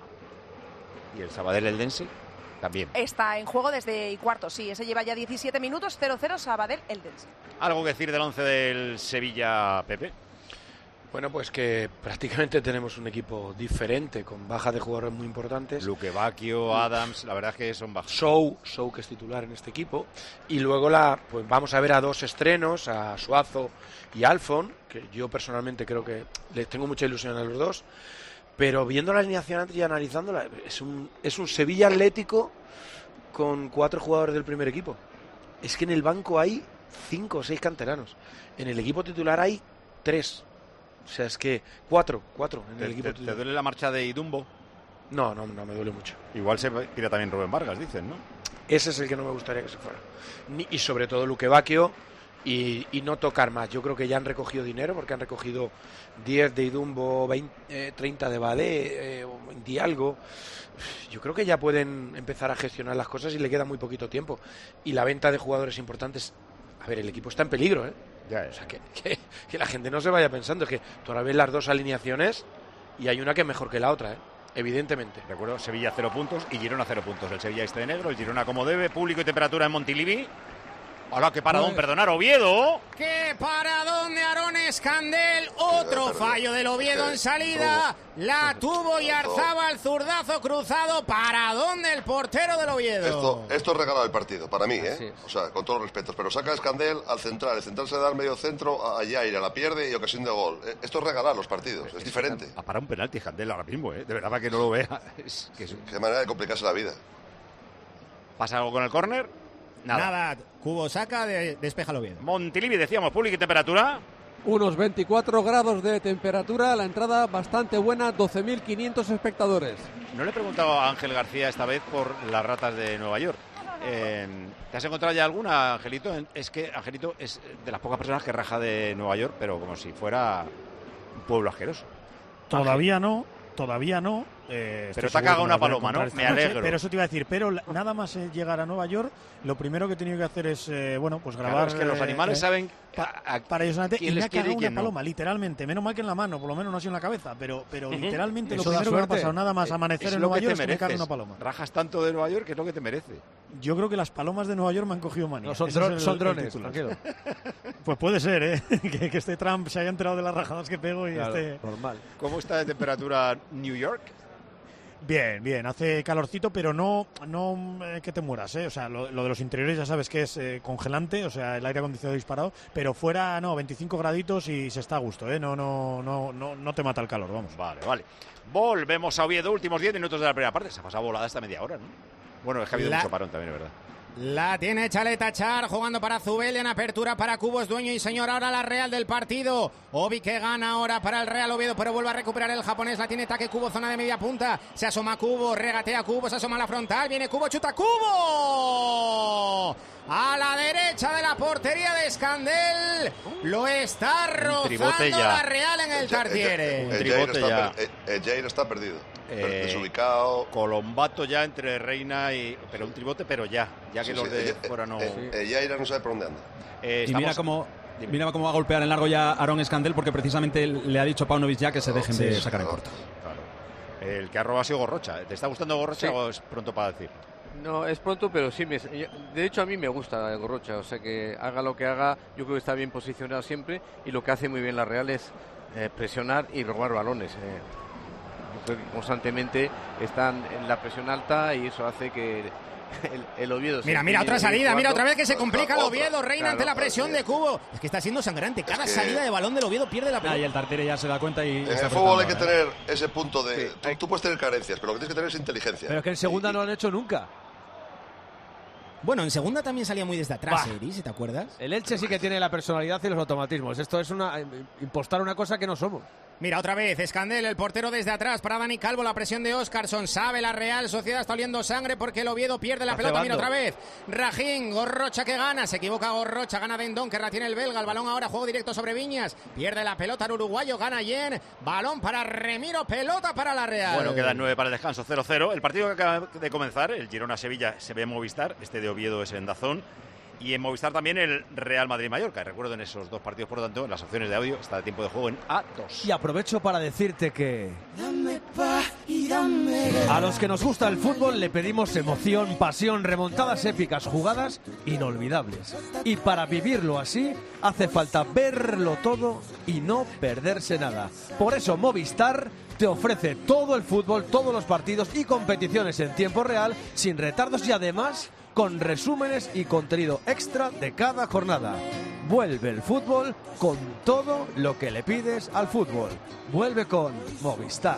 Y el Sabadell-Eldense también. Está en juego desde y cuarto, sí, ese lleva ya diecisiete minutos, cero cero Sabadell-Eldense. ¿Algo que decir del once del Sevilla, Pepe? Bueno, pues que prácticamente tenemos un equipo diferente, con baja de jugadores muy importantes. Luque Bacchio, Adams, la verdad es que son bajas. Show, Show que es titular en este equipo. Y luego la, pues vamos a ver a dos estrenos, a Suazo y Alfon, que yo personalmente creo que les tengo mucha ilusión a los dos. Pero viendo la alineación antes y analizándola, es un, es un Sevilla Atlético con cuatro jugadores del primer equipo. Es que en el banco hay cinco o seis canteranos. En el equipo titular hay tres. O sea, es que cuatro, cuatro en el ¿Te, equipo te, titular. ¿Te duele la marcha de Idumbo? No, no, no me duele mucho. Igual se tira también Rubén Vargas, dicen, ¿no? Ese es el que no me gustaría que se fuera. Ni, y sobre todo Luque Bacchio y, y no tocar más. Yo creo que ya han recogido dinero porque han recogido diez de Idumbo, veinte, eh, treinta de Badé, eh, veinte algo. Yo creo que ya pueden empezar a gestionar las cosas y le queda muy poquito tiempo. Y la venta de jugadores importantes... A ver, el equipo está en peligro, ¿eh? Ya, ya. O sea, que, que, que la gente no se vaya pensando. Es que tú ahora ves las dos alineaciones y hay una que es mejor que la otra, ¿eh? Evidentemente. Recuerdo, Sevilla cero puntos y Girona cero puntos. El Sevilla este de negro, el Girona como debe, público y temperatura en Montilivi. Hola, qué paradón, Pues... perdonar, Oviedo. ¡Qué paradón de Aarón Escandel! Otro fallo del Oviedo en salida. La tuvo y Yarzábal, zurdazo cruzado. Paradón del portero del Oviedo. Esto, esto es regalar el partido, para mí, ¿eh? O sea, con todos los respetos. Pero saca a Escandel al central. El central se da al medio centro a Yaira, la pierde y ocasión de gol. Esto es regalar los partidos, es diferente. Ha parado un penalti Escandel ahora mismo, ¿eh? De verdad, para que no lo vea. Es que es... Qué manera de complicarse la vida. ¿Pasa algo con el córner? Nada. Nada. Cubo saca, de, despéjalo bien. Montilivi, decíamos, público y temperatura. Unos veinticuatro grados de temperatura, la entrada bastante buena, doce mil quinientos espectadores. No le he preguntado a Ángel García esta vez por las ratas de Nueva York. Eh, ¿Te has encontrado ya alguna, Angelito? Es que Angelito es de las pocas personas que raja de Nueva York, pero como si fuera un pueblo asqueroso. Todavía no, todavía no. Eh, pero te ha cagado una paloma, ¿no? Me alegro. Pero eso te iba a decir, pero la, nada más eh, llegar a Nueva York, lo primero que he tenido que hacer es, eh, bueno, pues grabar... Claro, es que los animales eh, saben... Pa, a, para ellos solamente, y me ha cagado una paloma, no. literalmente. Menos mal que en la mano, por lo menos no ha sido en la cabeza, pero, pero uh-huh. literalmente eso lo primero que me ha pasado nada más amanecer es en Nueva York es que me caga una paloma. Rajas tanto de Nueva York que es lo que te merece. Yo creo que las palomas de Nueva York me han cogido manía. No, son, dro- el, son drones, tranquilo. Pues puede ser, ¿eh? que, que este Trump se haya enterado de las rajadas que pego y claro, esté... normal. ¿Cómo está de temperatura New York? Bien, bien, hace calorcito, pero no, no eh, que te mueras, ¿eh? O sea, lo, lo de los interiores ya sabes que es eh, congelante, o sea, el aire acondicionado disparado, pero fuera, no, veinticinco graditos y se está a gusto, ¿eh? No, no, no, no, no te mata el calor, vamos. Vale, vale. Volvemos a Oviedo, últimos diez minutos de la primera parte. Se ha pasado volada esta media hora, ¿no? Bueno, es que ha habido la... mucho parón también, es verdad. La tiene Chaleta Char jugando para Zubel en apertura para Cubos, dueño y señor. Ahora la Real del partido. Obi que gana ahora para el Real Oviedo, pero vuelve a recuperar el japonés. La tiene Take Cubo, zona de media punta. Se asoma Cubo, regatea Cubo, se asoma a la frontal. Viene Cubo, chuta Cubo. A la derecha de la portería de Escandel. Lo está rozando ya. la Real en el Tartiere. El Jair está, per- el Jair está perdido. Eh, desubicado. Colombato ya entre Reina y... Pero un tribote, pero ya. Ya que Sí, los sí, de el- fuera no... El, el Jair no sabe por dónde anda. Eh, Y mira estamos- cómo, mira cómo va a golpear en largo ya Aaron Escandel, porque precisamente le ha dicho a Paunovic ya que se dejen de Sí, sacar en claro, corto. claro. El que ha robado ha sido Gorrocha. ¿Te está gustando Gorrocha Sí. o es pronto para decir? No, es pronto, pero sí, me, de hecho a mí me gusta Gorrocha, o sea que haga lo que haga, yo creo que está bien posicionado siempre y lo que hace muy bien la Real es eh, presionar y robar balones. Eh. Yo creo que constantemente están en la presión alta y eso hace que el, el Oviedo... se Mira, mira, empeñe otra en salida, jugarlo. mira otra vez que se complica el Otra. Oviedo, Reina Claro, ante la presión claro. de Cubo. Es que está siendo sangrante, cada que- salida de balón del Oviedo pierde la Ah, pelota. y el Tartiere ya se da cuenta y En está el fútbol hay apretando, que ¿eh? tener ese punto de... tú, tú puedes tener carencias, pero lo que tienes que tener es inteligencia. Pero es que en segunda no lo han hecho nunca. Bueno, en segunda también salía muy desde atrás, Bah. Eri, si te acuerdas. El Elche sí que tiene la personalidad y los automatismos. Esto es una impostar una cosa que no somos. Mira, otra vez, Escandel, el portero desde atrás para Dani Calvo, la presión de Óscarson, sabe la Real Sociedad está oliendo sangre porque el Oviedo pierde la Está pelota, mira cebando. otra vez, Rajín, Gorrocha que gana, se equivoca Gorrocha, gana Dendón, que la tiene el belga, el balón ahora, juego directo sobre Viñas, pierde la pelota el uruguayo, gana Yen, balón para Remiro, pelota para la Real. Bueno, quedan nueve para el descanso, cero cero. El partido que acaba de comenzar, el Girona-Sevilla, se ve en Movistar, este de Oviedo es en Dazón. Y en Movistar también el Real Madrid-Mallorca. Recuerdo en esos dos partidos, por lo tanto, en las opciones de audio está de tiempo de juego en A dos. Y aprovecho para decirte que a los que nos gusta el fútbol le pedimos emoción, pasión, remontadas épicas, jugadas inolvidables. Y para vivirlo así hace falta verlo todo y no perderse nada. Por eso Movistar te ofrece todo el fútbol, todos los partidos y competiciones en tiempo real, sin retardos y además con resúmenes y contenido extra de cada jornada. Vuelve el fútbol con todo lo que le pides al fútbol. Vuelve con Movistar.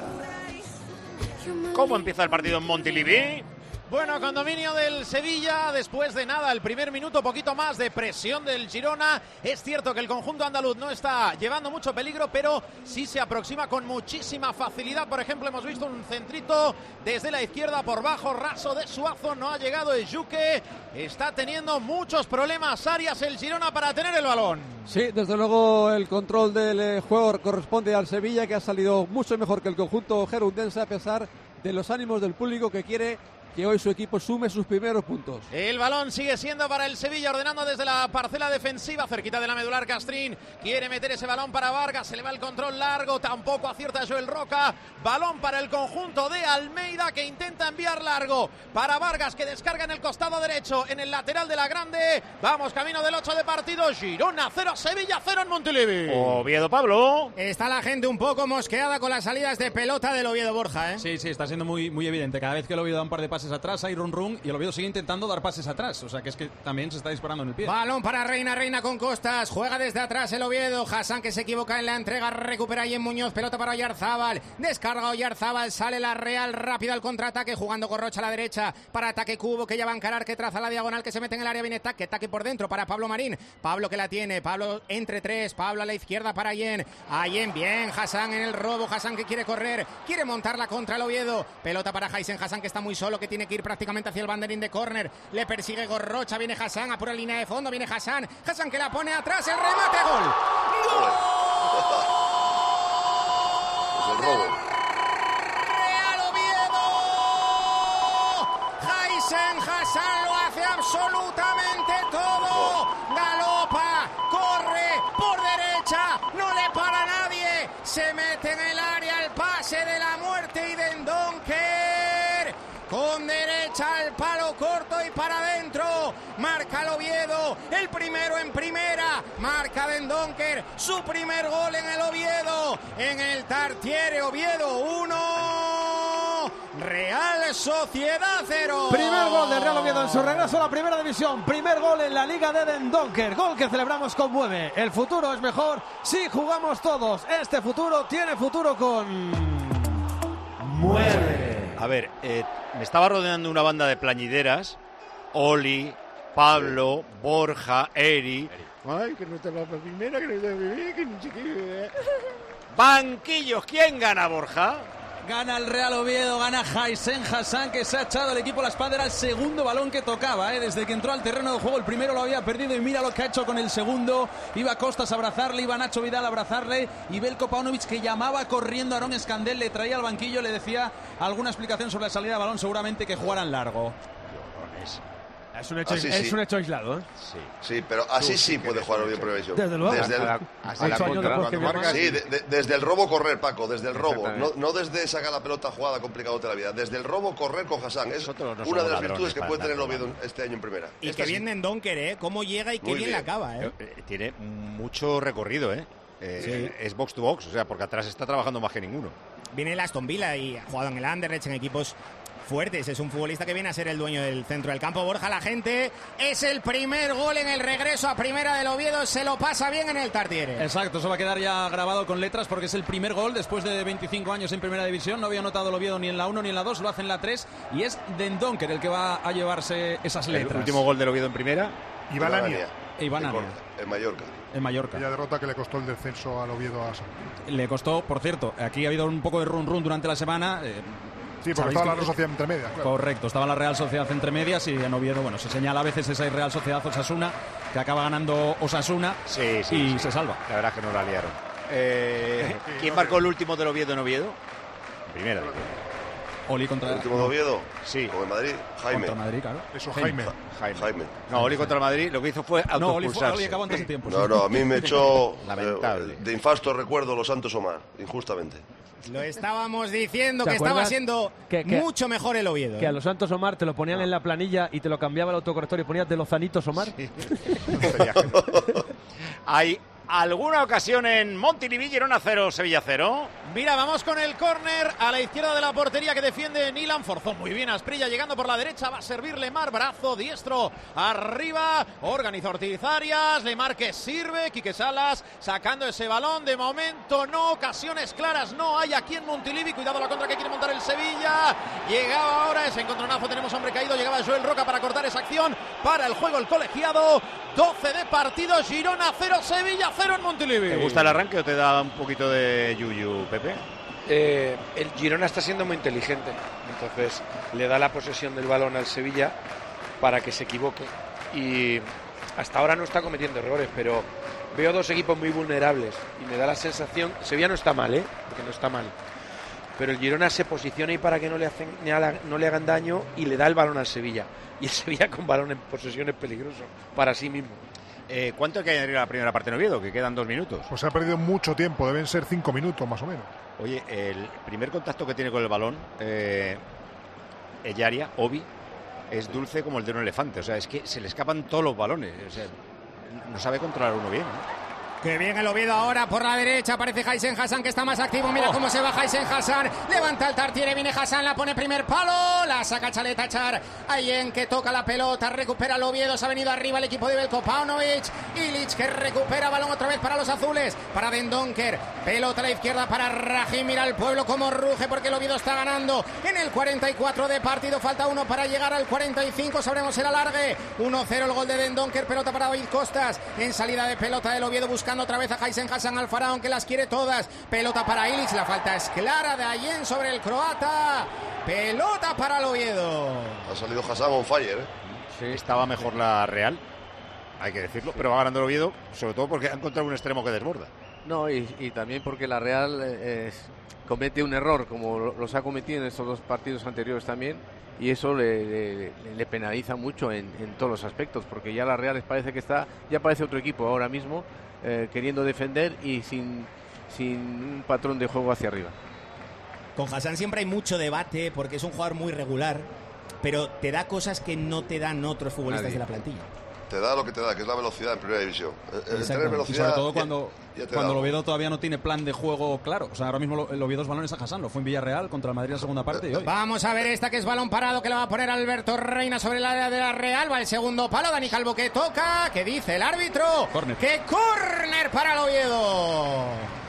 ¿Cómo empieza el partido en Montilivi? Bueno, con dominio del Sevilla, después de nada, el primer minuto, poquito más de presión del Girona. Es cierto que el conjunto andaluz no está llevando mucho peligro, pero sí se aproxima con muchísima facilidad. Por ejemplo, hemos visto un centrito desde la izquierda por bajo, raso de Suazo, no ha llegado el Yuque. Está teniendo muchos problemas Arias el Girona para tener el balón. Sí, desde luego el control del eh, juego corresponde al Sevilla, que ha salido mucho mejor que el conjunto gerundense a pesar de los ánimos del público que quiere que hoy su equipo sume sus primeros puntos. El balón sigue siendo para el Sevilla, ordenando desde la parcela defensiva, cerquita de la medular Castrín. Quiere meter ese balón para Vargas, se le va el control largo, tampoco acierta Joel Roca. Balón para el conjunto de Almeida, que intenta enviar largo para Vargas, que descarga en el costado derecho, en el lateral de la grande. Vamos, camino del ocho de partido. Girona cero, Sevilla cero en Montilivi. Oviedo, Pablo. Está la gente un poco mosqueada con las salidas de pelota del Oviedo, Borja, ¿eh? Sí, sí, está siendo muy, muy evidente. Cada vez que el Oviedo da un par de pases atrás, hay run run y el Oviedo sigue intentando dar pases atrás. O sea que es que también se está disparando en el pie. Balón para Reina, Reina con Costas. Juega desde atrás el Oviedo. Hassan, que se equivoca en la entrega, recupera ahí en Muñoz. Pelota para Oyarzábal. Descarga Oyarzábal. Sale la Real rápida al contraataque. Jugando Gorrocha a la derecha. Para ataque Cubo, que ya va a encarar, que traza la diagonal, que se mete en el área. Viene taque, taque por dentro para Pablo Marín. Pablo que la tiene. Pablo entre tres. Pablo a la izquierda para Ayen. Ayen bien. Hassan en el robo. Hassan que quiere correr. Quiere montarla contra el Oviedo. Pelota para Jaisen. Hassan, que está muy solo, que tiene que ir prácticamente hacia el banderín de córner. Le persigue Gorrocha. Viene Hassan a pura línea de fondo. Viene Hassan. Hassan que la pone atrás. El remate. Gol. ¡Gol! Es el robo. Real Oviedo. Jaisen Hassan lo hace absolutamente todo. Galopa. Corre por derecha. No le para nadie. Se mete en el área. El pase de la muerte y de Ndonker. Con derecha al palo corto y para adentro. Marca el Oviedo. El primero en primera. Marca Dendonker. Su primer gol en el Oviedo. En el Tartiere. Oviedo uno. Real Sociedad cero. Primer gol del Real Oviedo en su regreso a la primera división. Primer gol en la Liga de Dendonker. Gol que celebramos con Mueve. El futuro es mejor si jugamos todos. Este futuro tiene futuro con Mueve. A ver, eh, me estaba rodeando una banda de plañideras. Oli, Pablo, Borja, Eri. Ay, que no está la primera, que no está la primera, que no sé qué. Banquillos, ¿quién gana, Borja? Gana el Real Oviedo, gana Haisen Hassan, que se ha echado al equipo a la espalda. Era el segundo balón que tocaba, ¿eh? Desde que entró al terreno de juego. El primero lo había perdido y mira lo que ha hecho con el segundo. Iba Costas a abrazarle, iba Nacho Vidal a abrazarle y Belko Paunovic, que llamaba corriendo a Aaron Escandel, le traía al banquillo, le decía alguna explicación sobre la salida de balón, seguramente que jugaran largo. Es un hecho, Así es sí. un hecho aislado, ¿eh? Sí, sí, pero así sí, sí puede jugar bien Primera División. Desde luego. Desde el, A la- a la contra, cuando marca, sí, sí. de- de- desde el robo correr, Paco, desde el robo. No, Exactamente. no desde sacar la pelota jugada complicándote la vida. Desde el robo correr con Hassan. Es no una somos de las ladrones virtudes que para puede tener el andar Oviedo este año en Primera. Y Esta que sí. bien en Donker, ¿eh? Cómo llega y qué Muy bien, la bien. acaba, ¿eh? Eh, Tiene mucho recorrido, ¿eh? Eh, Es box to box, o sea, porque atrás está trabajando más que ninguno. Viene el Aston Villa y ha jugado en el Anderlecht, en equipos fuertes. Es un futbolista que viene a ser el dueño del centro del campo. Borja, la gente, es el primer gol en el regreso a Primera del Oviedo. Se lo pasa bien en el Tartiere. Exacto, eso va a quedar ya grabado con letras porque es el primer gol después de veinticinco años en Primera División. No había anotado el Oviedo ni en la uno ni en la dos, lo hace en la tres y es Dendonker el que va a llevarse esas El letras. último gol del Oviedo en Primera. Iván Ania. Iván Ania. En Mallorca. En Mallorca. Aquella derrota que le costó el descenso al Oviedo a San. Le costó, por cierto, aquí ha habido un poco de run run durante la semana. eh, Sí, porque sabéis estaba que- la Real Sociedad entre medias, claro. Correcto, estaba la Real Sociedad entre medias y en Oviedo, bueno, se señala a veces esa Real Sociedad Osasuna, que acaba ganando Osasuna Sí, sí, y sí. se salva. La verdad es que no la liaron. Eh, ¿Quién marcó el último del Oviedo en Oviedo? Primera. Oli contra ¿El último de Oviedo? Sí. Con el Madrid, Jaime. Contra Madrid, claro. Eso, Jaime. Jaime. Jaime. Jaime. No, Oli contra el Madrid lo que hizo fue No, Oli, fue, autoexpulsarse. Oli acabó antes de tiempo. No, sí. no, a mí me echó Lamentable. eh, de infasto recuerdo los Santos Omar, injustamente. Lo estábamos diciendo ¿Te que estaba acuerdas siendo que- que- mucho mejor el Oviedo. Que a ¿eh? los Santos Omar te lo ponían en la planilla y te lo cambiaba el autocorrector y ponías de los Zanitos Omar. Hay alguna ocasión en Montilivi, Girona cero, Sevilla cero. Mira, vamos con el córner a la izquierda de la portería que defiende Nilan. Forzó muy bien Asprilla llegando por la derecha. Va a servirle Lemar, brazo diestro arriba. Organiza Ortiz Arias. Lemar que sirve. Quique Salas sacando ese balón. De momento no. Ocasiones claras no hay aquí en Montilivi. Cuidado la contra que quiere montar el Sevilla. Llegaba ahora ese encontronazo. Tenemos hombre caído. Llegaba Joel Roca para cortar esa acción. Para el juego el colegiado. doce de partido. Girona cero, Sevilla cero en Montilivi. ¿Te gusta el arranque o te da un poquito de yuyu, Pepe? Eh, el Girona está siendo muy inteligente, entonces le da la posesión del balón al Sevilla para que se equivoque y hasta ahora no está cometiendo errores, pero veo dos equipos muy vulnerables y me da la sensación, Sevilla no está mal, ¿eh? Porque no está mal, pero el Girona se posiciona ahí para que no le, hacen, no le hagan daño y le da el balón al Sevilla y el Sevilla con balón en posesión es peligroso para sí mismo. Eh, ¿Cuánto hay que añadir a la primera parte en Oviedo? Que quedan dos minutos. Pues se ha perdido mucho tiempo, deben ser cinco minutos más o menos. Oye, el primer contacto que tiene con el balón, eh, Ellaria, Obi, es dulce como el de un elefante. O sea, es que se le escapan todos los balones. O sea, no sabe controlar uno bien, ¿no? Que bien el Oviedo ahora por la derecha. Aparece Haisen Hassan que está más activo. Mira Oh. cómo se va Haisen Hassan. Levanta el Tartiere. Viene Hassan. La pone primer palo. La saca Chaleta Char. Ayen que toca la pelota. Recupera el Oviedo. Se ha venido arriba el equipo de Belko Paunovic. Ilic que recupera balón otra vez para los azules. Para Dendonker. Pelota a la izquierda para Rahim. Mira el pueblo como ruge porque el Oviedo está ganando. En el cuarenta y cuatro de partido. Falta uno para llegar al cuarenta y cinco. Sabremos el alargue. uno cero el gol de Dendonker. Pelota para David Costas. En salida de pelota del Oviedo buscando otra vez a Haisen Hassan al faraón que las quiere todas. Pelota para Ilic, la falta es clara de Ayen sobre el croata. Pelota para el Oviedo. Ha salido Hassan on fire, ¿eh? Sí, estaba mejor la Real, hay que decirlo, pero va ganando el Oviedo, sobre todo porque ha encontrado un extremo que desborda. No, y, y también porque la Real eh, comete un error, como lo- los ha cometido en estos dos partidos anteriores también, y eso le, le- le penaliza mucho en, en todos los aspectos, porque ya la Real les parece que está, ya parece otro equipo ahora mismo, eh, queriendo defender y sin, sin un patrón de juego hacia arriba. Con Hassan siempre hay mucho debate porque es un jugador muy regular, pero te da cosas que no te dan otros futbolistas Nadie. de la plantilla. Te da lo que te da, que es la velocidad en Primera División. El- el Exacto. tener Y velocidad, sobre todo ya- cuando, ya te cuando da. el Oviedo todavía no tiene plan de juego claro. O sea, ahora mismo lo- el Oviedo es balones a Hassan. Lo fue en Villarreal contra el Madrid en la segunda parte y hoy. Vamos a ver esta que es balón parado que le va a poner Alberto Reina sobre el área de la Real. Va el segundo palo. Dani Calvo que toca. ¿Qué dice el árbitro? Córner. ¡Que córner para el Oviedo!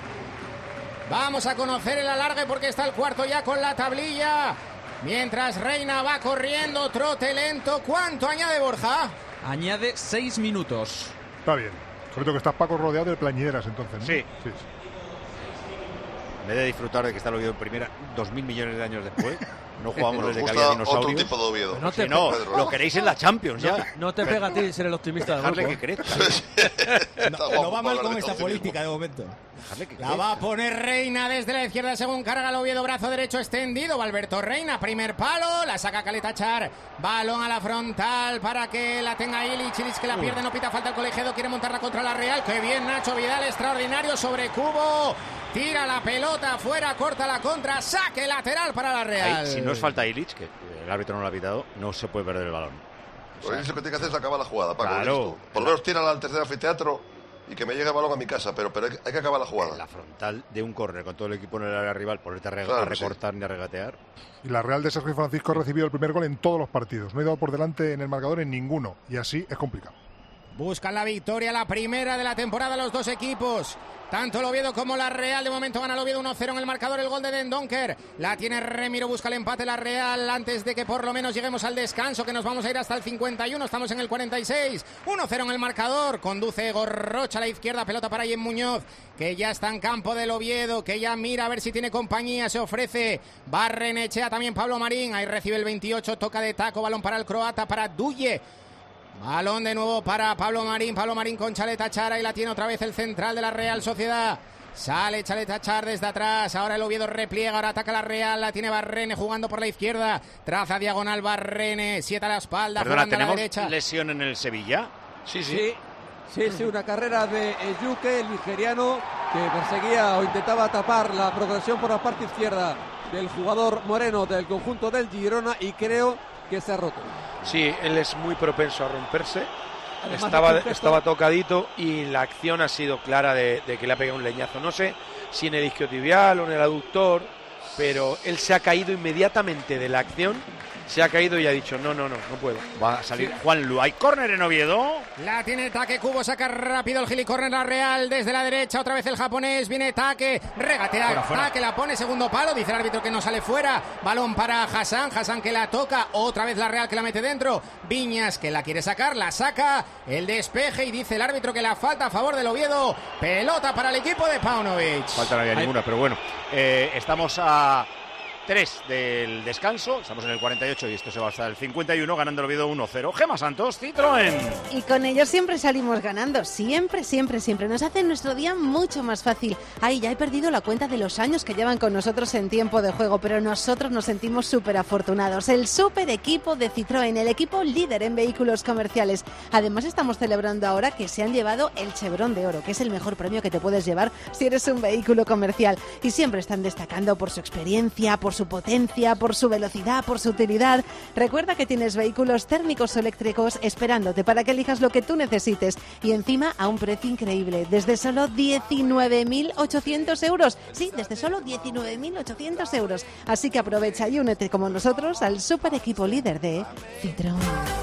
Vamos a conocer el alargue porque está el cuarto ya con la tablilla. Mientras Reina va corriendo, trote lento. ¿Cuánto añade Borja? Añade seis minutos. Está bien. Sobre todo que está Paco rodeado de plañideras entonces, ¿no? Sí. sí. En vez de disfrutar de que está el Oviedo en primera dos mil millones de años después, no jugamos Nos desde que gusta había dinosaurios. otro tipo de Oviedo. No te Si no, Pedro. lo queréis en la Champions No, ya. te- no te pega a ti ser el optimista del Dejarle grupo. que ¿eh? crezca. No, no va mal con esta política de momento. Dejarle que La crezca. va a poner Reina desde la izquierda según carga el Oviedo, brazo derecho extendido. Va Alberto Reina, primer palo, la saca Caleta Char. Balón a la frontal para que la tenga Illich. Illich que la pierde, no pita falta el colegiado, quiere montarla contra la Real. Qué bien Nacho Vidal, extraordinario sobre Cubo. Tira la pelota fuera, corta la contra, saque lateral para la Real. Ahí, si no es falta Illich, que el árbitro no lo ha pitado, no se puede perder el balón. Pues Illich lo que tiene que hacer es acabar la jugada, Paco. Claro. listo. Por lo menos tírala al tercer anfiteatro y que me llegue el balón a mi casa, pero, pero hay, que- hay que acabar la jugada. La frontal de un córner con todo el equipo en el área rival, ponerte a, re- Claro a que sí. recortar ni a regatear. Y la Real de Sergio Francisco ha recibido el primer gol en todos los partidos. No ha ido por delante en el marcador en ninguno. Y así es complicado. Buscan la victoria, la primera de la temporada los dos equipos. Tanto el Oviedo como la Real. De momento gana el Oviedo uno cero en el marcador. El gol de Den Donker. La tiene Remiro, busca el empate la Real antes de que por lo menos lleguemos al descanso, que nos vamos a ir hasta el cincuenta y uno. Estamos en el cuarenta y seis. uno cero en el marcador. Conduce Gorrocha a la izquierda. Pelota para Ian Muñoz, que ya está en campo del Oviedo, que ya mira a ver si tiene compañía. Se ofrece Barrenechea, también Pablo Marín. Ahí recibe el veintiocho. Toca de taco. Balón para el croata, para Duye. Balón de nuevo para Pablo Marín. Pablo Marín con Chaleta Chara y la tiene otra vez el central de la Real Sociedad. Sale Chaleta Char desde atrás. Ahora el Oviedo repliega. Ahora ataca la Real. La tiene Barrene jugando por la izquierda. Traza diagonal Barrene. Siete a la espalda. Perdona, jugando a la ¿tenemos derecha. lesión en el Sevilla? Sí, sí. Sí, sí, sí, una carrera de Eyuke, el nigeriano, que perseguía o intentaba tapar la progresión por la parte izquierda del jugador moreno del conjunto del Girona y creo que se ha roto. Sí, él es muy propenso a romperse. Además, Estaba, hace un gesto- estaba tocadito y la acción ha sido clara de, de que le ha pegado un leñazo. No sé si en el isquiotibial o en el aductor, pero él se ha caído inmediatamente de la acción. Se ha caído y ha dicho, no, no, no, no puedo. Va a salir Juan Lu. Hay córner en Oviedo. La tiene Taque Cubo, saca rápido el gilicorner la Real desde la derecha, otra vez el japonés, viene Taque, regatea, Fuera, fuera. Taque la pone segundo palo, dice el árbitro que no sale fuera, balón para Hassan, Hassan que la toca, otra vez la Real que la mete dentro, Viñas que la quiere sacar, la saca, el despeje y dice el árbitro que la falta a favor del Oviedo, pelota para el equipo de Paunovic. Falta no había ninguna, pero bueno. Eh, estamos a tres del descanso. Estamos en el cuarenta y ocho y esto se va hasta el cincuenta y uno, ganando el Oviedo uno cero. Gema Santos, Citroën. Y con ellos siempre salimos ganando, siempre, siempre, siempre. Nos hacen nuestro día mucho más fácil. Ay, ya he perdido la cuenta de los años que llevan con nosotros en tiempo de juego, pero nosotros nos sentimos súper afortunados. El súper equipo de Citroën, el equipo líder en vehículos comerciales. Además estamos celebrando ahora que se han llevado el Chevron de Oro, que es el mejor premio que te puedes llevar si eres un vehículo comercial. Y siempre están destacando por su experiencia, por su potencia, por su velocidad, por su utilidad. Recuerda que tienes vehículos térmicos o eléctricos esperándote para que elijas lo que tú necesites y encima a un precio increíble, desde solo diecinueve mil ochocientos euros. Sí, desde solo diecinueve mil ochocientos euros. Así que aprovecha y únete como nosotros al super equipo líder de Citroën.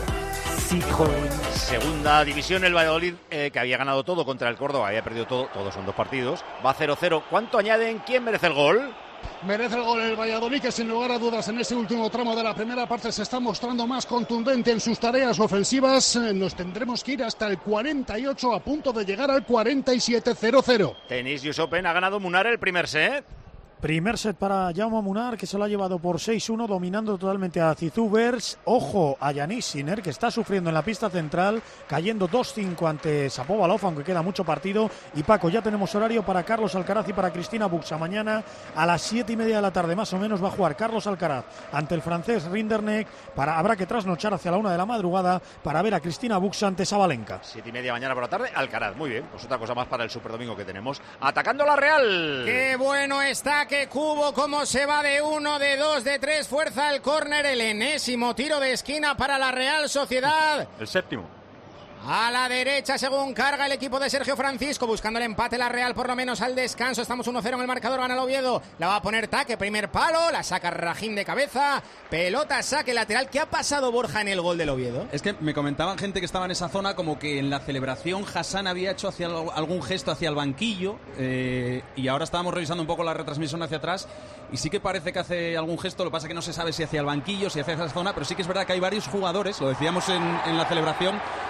Segunda división, el Valladolid, eh, que había ganado todo contra el Córdoba, había perdido todo, todos son dos partidos, va cero cero. ¿Cuánto añaden? ¿Quién merece el gol? Merece el gol el Valladolid, que sin lugar a dudas en ese último tramo de la primera parte se está mostrando más contundente en sus tareas ofensivas. Eh, Nos tendremos que ir hasta el cuarenta y ocho, a punto de llegar al cuarenta y siete, cero cero. Tenis U S Open, ha ganado Munar el primer set. Primer set para Jaume Munar, que se lo ha llevado por seis uno, dominando totalmente a Zizubers. Ojo a Yanis Sinner, que está sufriendo en la pista central, cayendo dos cinco ante Shapovalov, aunque queda mucho partido. Y Paco, ya tenemos horario para Carlos Alcaraz y para Cristina Buxa. Mañana a las siete y media de la tarde, más o menos, va a jugar Carlos Alcaraz ante el francés Rinderknecht. Para, habrá que trasnochar hacia la una de la madrugada para ver a Cristina Buxa ante Sabalenka. Siete y media mañana por la tarde, Alcaraz. Muy bien, pues otra cosa más para el superdomingo que tenemos. Atacando la Real. Qué bueno está que Cubo, cómo se va de uno, de dos, de tres, fuerza el córner, el enésimo tiro de esquina para la Real Sociedad. El séptimo. A la derecha, según carga el equipo de Sergio Francisco, buscando el empate la Real, por lo menos al descanso. Estamos uno cero en el marcador, gana el Oviedo. La va a poner Taque, primer palo, la saca Rajín de cabeza. Pelota, saque lateral. ¿Qué ha pasado, Borja, en el gol del Oviedo? Es que me comentaban gente que estaba en esa zona como que en la celebración Hassan había hecho hacia algún gesto hacia el banquillo, eh, y ahora estábamos revisando un poco la retransmisión hacia atrás y sí que parece que hace algún gesto. Lo que pasa es que no se sabe si hacia el banquillo, si hacia esa zona, pero sí que es verdad que hay varios jugadores, lo decíamos en, en la celebración, que van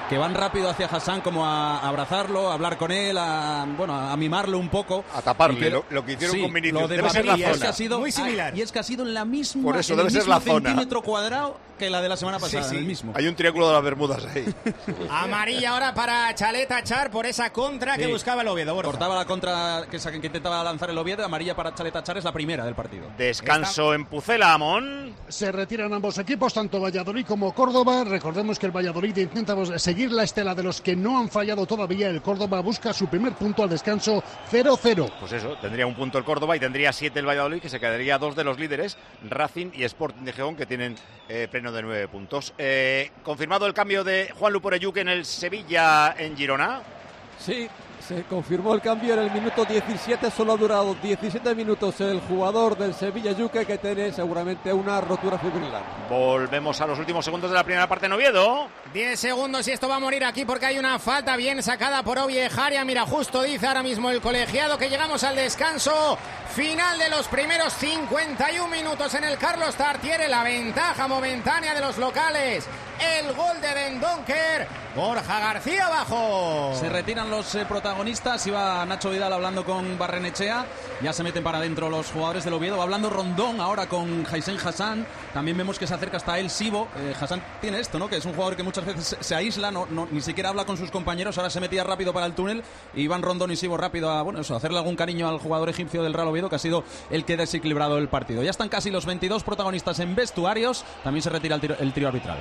rápido hacia Hassan como a, a abrazarlo, a hablar con él, a bueno, a mimarlo un poco. A taparle, que, lo, lo que hicieron sí, con Vinicius. Lo de debe ser la es que zona. ha sido, Muy similar. Ay, y es que ha sido en la misma, Por eso en debe el ser mismo la zona. centímetro cuadrado que la de la semana pasada, Sí, sí. el mismo. Hay un triángulo de las Bermudas ahí. Amarilla ahora para Chaleta Char por esa contra que Sí. buscaba el Oviedo. Borja. Cortaba la contra que, que intentaba lanzar el Oviedo, amarilla para Chaleta Char es la primera del partido. Descanso en Pucela, Amón. Se retiran ambos equipos, tanto Valladolid como Córdoba. Recordemos que el Valladolid intenta seguir la estela de los que no han fallado todavía. El Córdoba busca su primer punto al descanso, cero cero. Pues eso, tendría un punto el Córdoba y tendría siete el Valladolid, que se quedaría dos de los líderes, Racing y Sporting de Gijón, que tienen eh, pleno de nueve puntos. Eh, confirmado el cambio de Juan Luporeyuque en el Sevilla en Girona. Sí, se confirmó el cambio en el minuto diecisiete, solo ha durado diecisiete minutos el jugador del Sevilla Yuque, que tiene seguramente una rotura fibrilar. Volvemos a los últimos segundos de la primera parte en Oviedo. diez segundos y esto va a morir aquí porque hay una falta bien sacada por Oviejaria. Mira, justo dice ahora mismo el colegiado que llegamos al descanso final de los primeros cincuenta y un minutos en el Carlos Tartiere. La ventaja momentánea de los locales. El gol de Den Donker. Borja García abajo. Se retiran los eh, protagonistas. Iba Nacho Vidal hablando con Barrenechea. Ya se meten para adentro los jugadores del Oviedo. Va hablando Rondón ahora con Jaisen Hassan. También vemos que se acerca hasta él Sibo. Eh, Hassan tiene esto, ¿no? Que es un jugador que muchas veces se, se aísla, no, no, ni siquiera habla con sus compañeros. Ahora se metía rápido para el túnel. Y van Rondón y Sibo rápido a, bueno, eso, hacerle algún cariño al jugador egipcio del Real Oviedo, que ha sido el que ha desequilibrado el partido. Ya están casi los veintidós protagonistas en vestuarios. También se retira el tiro, el trío arbitral.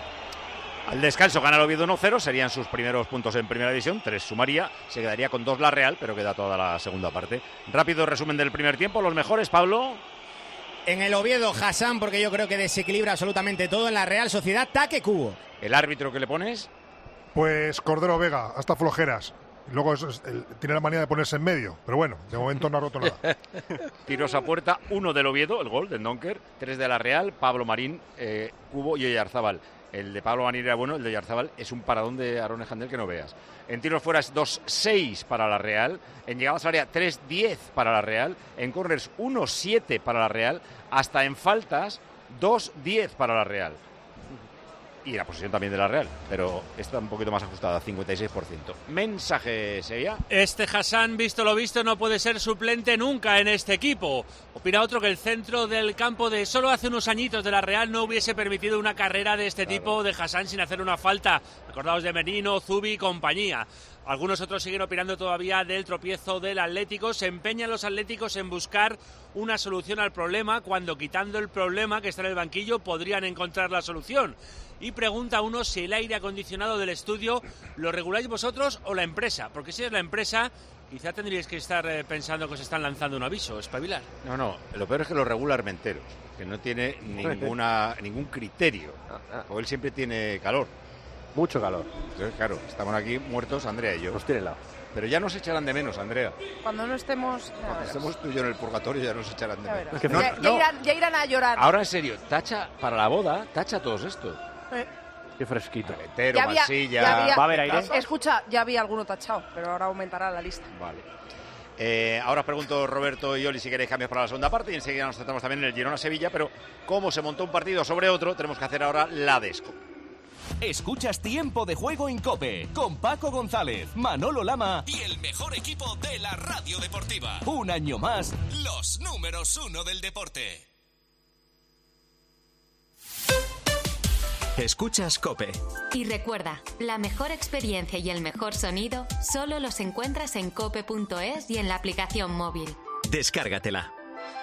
Al descanso gana el Oviedo uno cero, serían sus primeros puntos en Primera División, tres sumaría, se quedaría con dos la Real, pero queda toda la segunda parte. Rápido resumen del primer tiempo, los mejores, Pablo. En el Oviedo, Hassan, porque yo creo que desequilibra absolutamente todo. En la Real Sociedad, Taque Cubo. ¿El árbitro que le pones? Pues Cordero Vega, hasta flojeras. Luego es, es, el, tiene la manía de ponerse en medio, pero bueno, de momento no ha roto nada. Tiros a puerta, uno del Oviedo, el gol del Donker, tres de la Real, Pablo Marín, eh, Cubo y Oyarzábal. El de Pablo Marín era bueno, el de Oyarzábal es un paradón de Aaron Ejandel que no veas. En tiros fuera es dos seis para la Real, en llegadas al área tres diez para la Real, en corners uno siete para la Real, hasta en faltas dos diez para la Real. Y la posición también de la Real, pero está un poquito más ajustada, cincuenta y seis por ciento. Mensaje, Sevilla. Este Hassan, visto lo visto, no puede ser suplente nunca en este equipo. Opina otro que el centro del campo de solo hace unos añitos de la Real no hubiese permitido una carrera de este claro. tipo de Hassan sin hacer una falta. Acordaos de Merino, Zubi y compañía. Algunos otros siguen opinando todavía del tropiezo del Atlético. Se empeñan los Atléticos en buscar una solución al problema, cuando quitando el problema que está en el banquillo podrían encontrar la solución. Y pregunta uno si el aire acondicionado del estudio lo reguláis vosotros o la empresa. Porque si es la empresa, quizá tendríais que estar eh, pensando que os están lanzando un aviso, espabilar. No, no, lo peor es que lo regula Armenteros, que no tiene ninguna ningún criterio. O él siempre tiene calor. Mucho calor. Entonces, claro, estamos aquí muertos, Andrea y yo. Nos tiene lado. Pero ya nos echarán de menos, Andrea. Cuando no estemos... Cuando estemos tú y yo en el purgatorio ya nos echarán de ya menos. No, ya, ya, no. Irán, ya irán a llorar. Ahora en serio, tacha para la boda, tacha todos estos. Eh. Qué fresquito. Paletero, ya había, masilla... ya había, ¿Va a haber aire? Escucha, ya había alguno tachado, pero ahora aumentará la lista. Vale. Eh, ahora os pregunto, Roberto y Oli, si queréis cambios para la segunda parte, y enseguida nos tratamos también en el Girona-Sevilla, pero como se montó un partido sobre otro, tenemos que hacer ahora la desco. Escuchas Tiempo de Juego en COPE con Paco González, Manolo Lama y el mejor equipo de la radio deportiva. Un año más, los números uno del deporte. Escuchas COPE. Y recuerda, la mejor experiencia y el mejor sonido solo los encuentras en cope punto es y en la aplicación móvil. Descárgatela.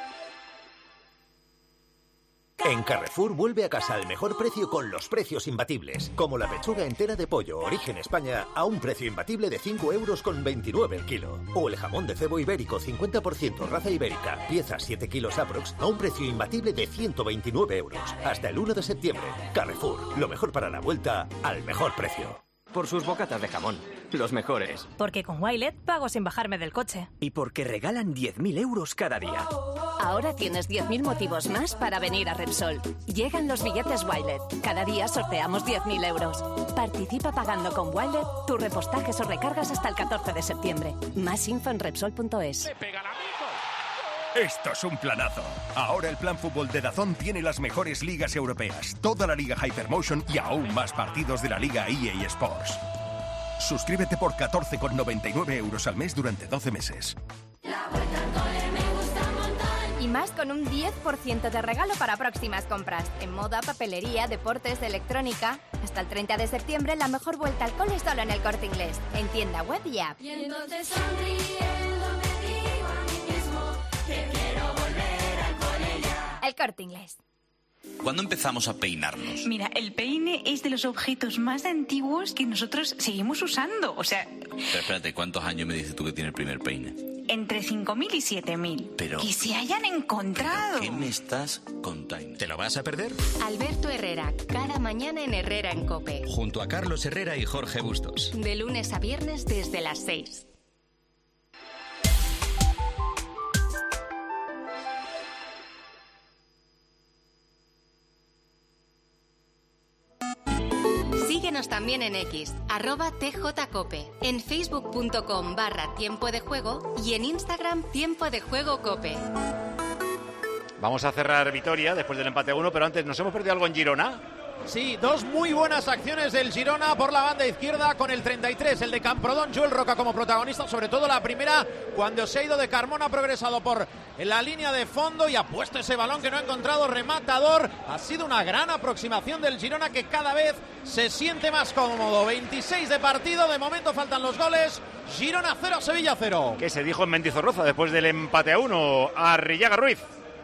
En Carrefour vuelve a casa al mejor precio con los precios imbatibles, como la pechuga entera de pollo Origen España a un precio imbatible de cinco euros con veintinueve el kilo. O el jamón de cebo ibérico cincuenta por ciento raza ibérica, pieza siete kilos aprox a un precio imbatible de ciento veintinueve euros. Hasta el uno de septiembre. Carrefour, lo mejor para la vuelta al mejor precio. Por sus bocatas de jamón, los mejores. Porque con Wilet pago sin bajarme del coche. Y porque regalan diez mil euros cada día. Ahora tienes diez mil motivos más para venir a Repsol. Llegan los billetes Wilet. Cada día sorteamos diez mil euros. Participa pagando con Wilet tus repostajes o recargas hasta el catorce de septiembre. Más info en Repsol punto es. Esto es un planazo. Ahora el Plan Fútbol de DAZN tiene las mejores ligas europeas, toda la Liga Hypermotion y aún más partidos de la Liga E A Sports. Suscríbete por catorce con noventa y nueve euros al mes durante doce meses. Y más con un diez por ciento de regalo para próximas compras. En moda, papelería, deportes, electrónica. Hasta el treinta de septiembre la mejor vuelta al cole solo en El Corte Inglés. En tienda web y app. Y entonces sonriendo me digo a mí mismo que quiero volver al cole ya. El Corte Inglés. ¿Cuándo empezamos a peinarnos? Mira, el peine es de los objetos más antiguos que nosotros seguimos usando. O sea, Pero espérate, ¿cuántos años me dices tú que tiene el primer peine? entre cinco mil y siete mil. Pero... Que se hayan encontrado. ¿Qué me estás contando? ¿Te lo vas a perder? Alberto Herrera, cada mañana en Herrera en COPE. Junto a Carlos Herrera y Jorge Bustos. De lunes a viernes desde las seis. Síguenos también en X, arroba tjcope, en facebook.com barra tiempo de juego y en Instagram tiempo de juego cope. Vamos a cerrar Vitoria después del empate a uno, pero antes, ¿nos hemos perdido algo en Girona? Sí, dos muy buenas acciones del Girona por la banda izquierda con el treinta y tres, el de Camprodón, Joel Roca como protagonista, sobre todo la primera cuando se ha ido de Carmona, ha progresado por la línea de fondo y ha puesto ese balón que no ha encontrado rematador. Ha sido una gran aproximación del Girona que cada vez se siente más cómodo. veintiséis de partido, de momento faltan los goles. Girona cero, Sevilla cero. ¿Qué se dijo en Mendizorroza después del empate a uno? Arrillaga Ruiz.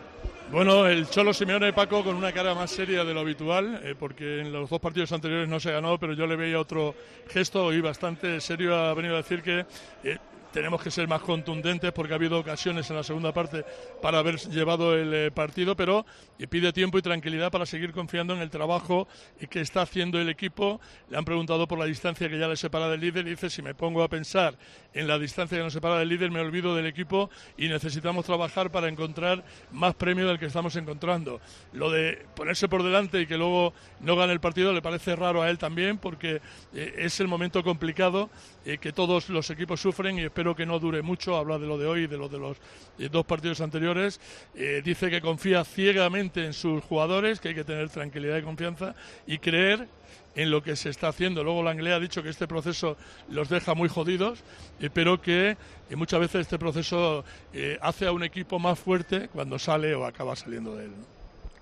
Bueno, el Cholo Simeone, Paco, con una cara más seria de lo habitual, eh, porque en los dos partidos anteriores no se ganó, pero yo le veía otro gesto y bastante serio. Ha venido a decir que eh, tenemos que ser más contundentes porque ha habido ocasiones en la segunda parte para haber llevado el eh, partido, pero eh, pide tiempo y tranquilidad para seguir confiando en el trabajo eh, que está haciendo el equipo. Le han preguntado por la distancia que ya le separa del líder y dice: si me pongo a pensar en la distancia que nos separa del líder me olvido del equipo y necesitamos trabajar para encontrar más premio del que estamos encontrando. Lo de ponerse por delante y que luego no gane el partido le parece raro a él también, porque eh, es el momento complicado eh, que todos los equipos sufren y espero que no dure mucho. Habla de lo de hoy y de lo de los eh, dos partidos anteriores. Eh, dice que confía ciegamente en sus jugadores, que hay que tener tranquilidad y confianza y creer en lo que se está haciendo. Luego Langley ha dicho que este proceso los deja muy jodidos, eh, pero que eh, muchas veces este proceso eh, hace a un equipo más fuerte cuando sale o acaba saliendo de él, ¿no?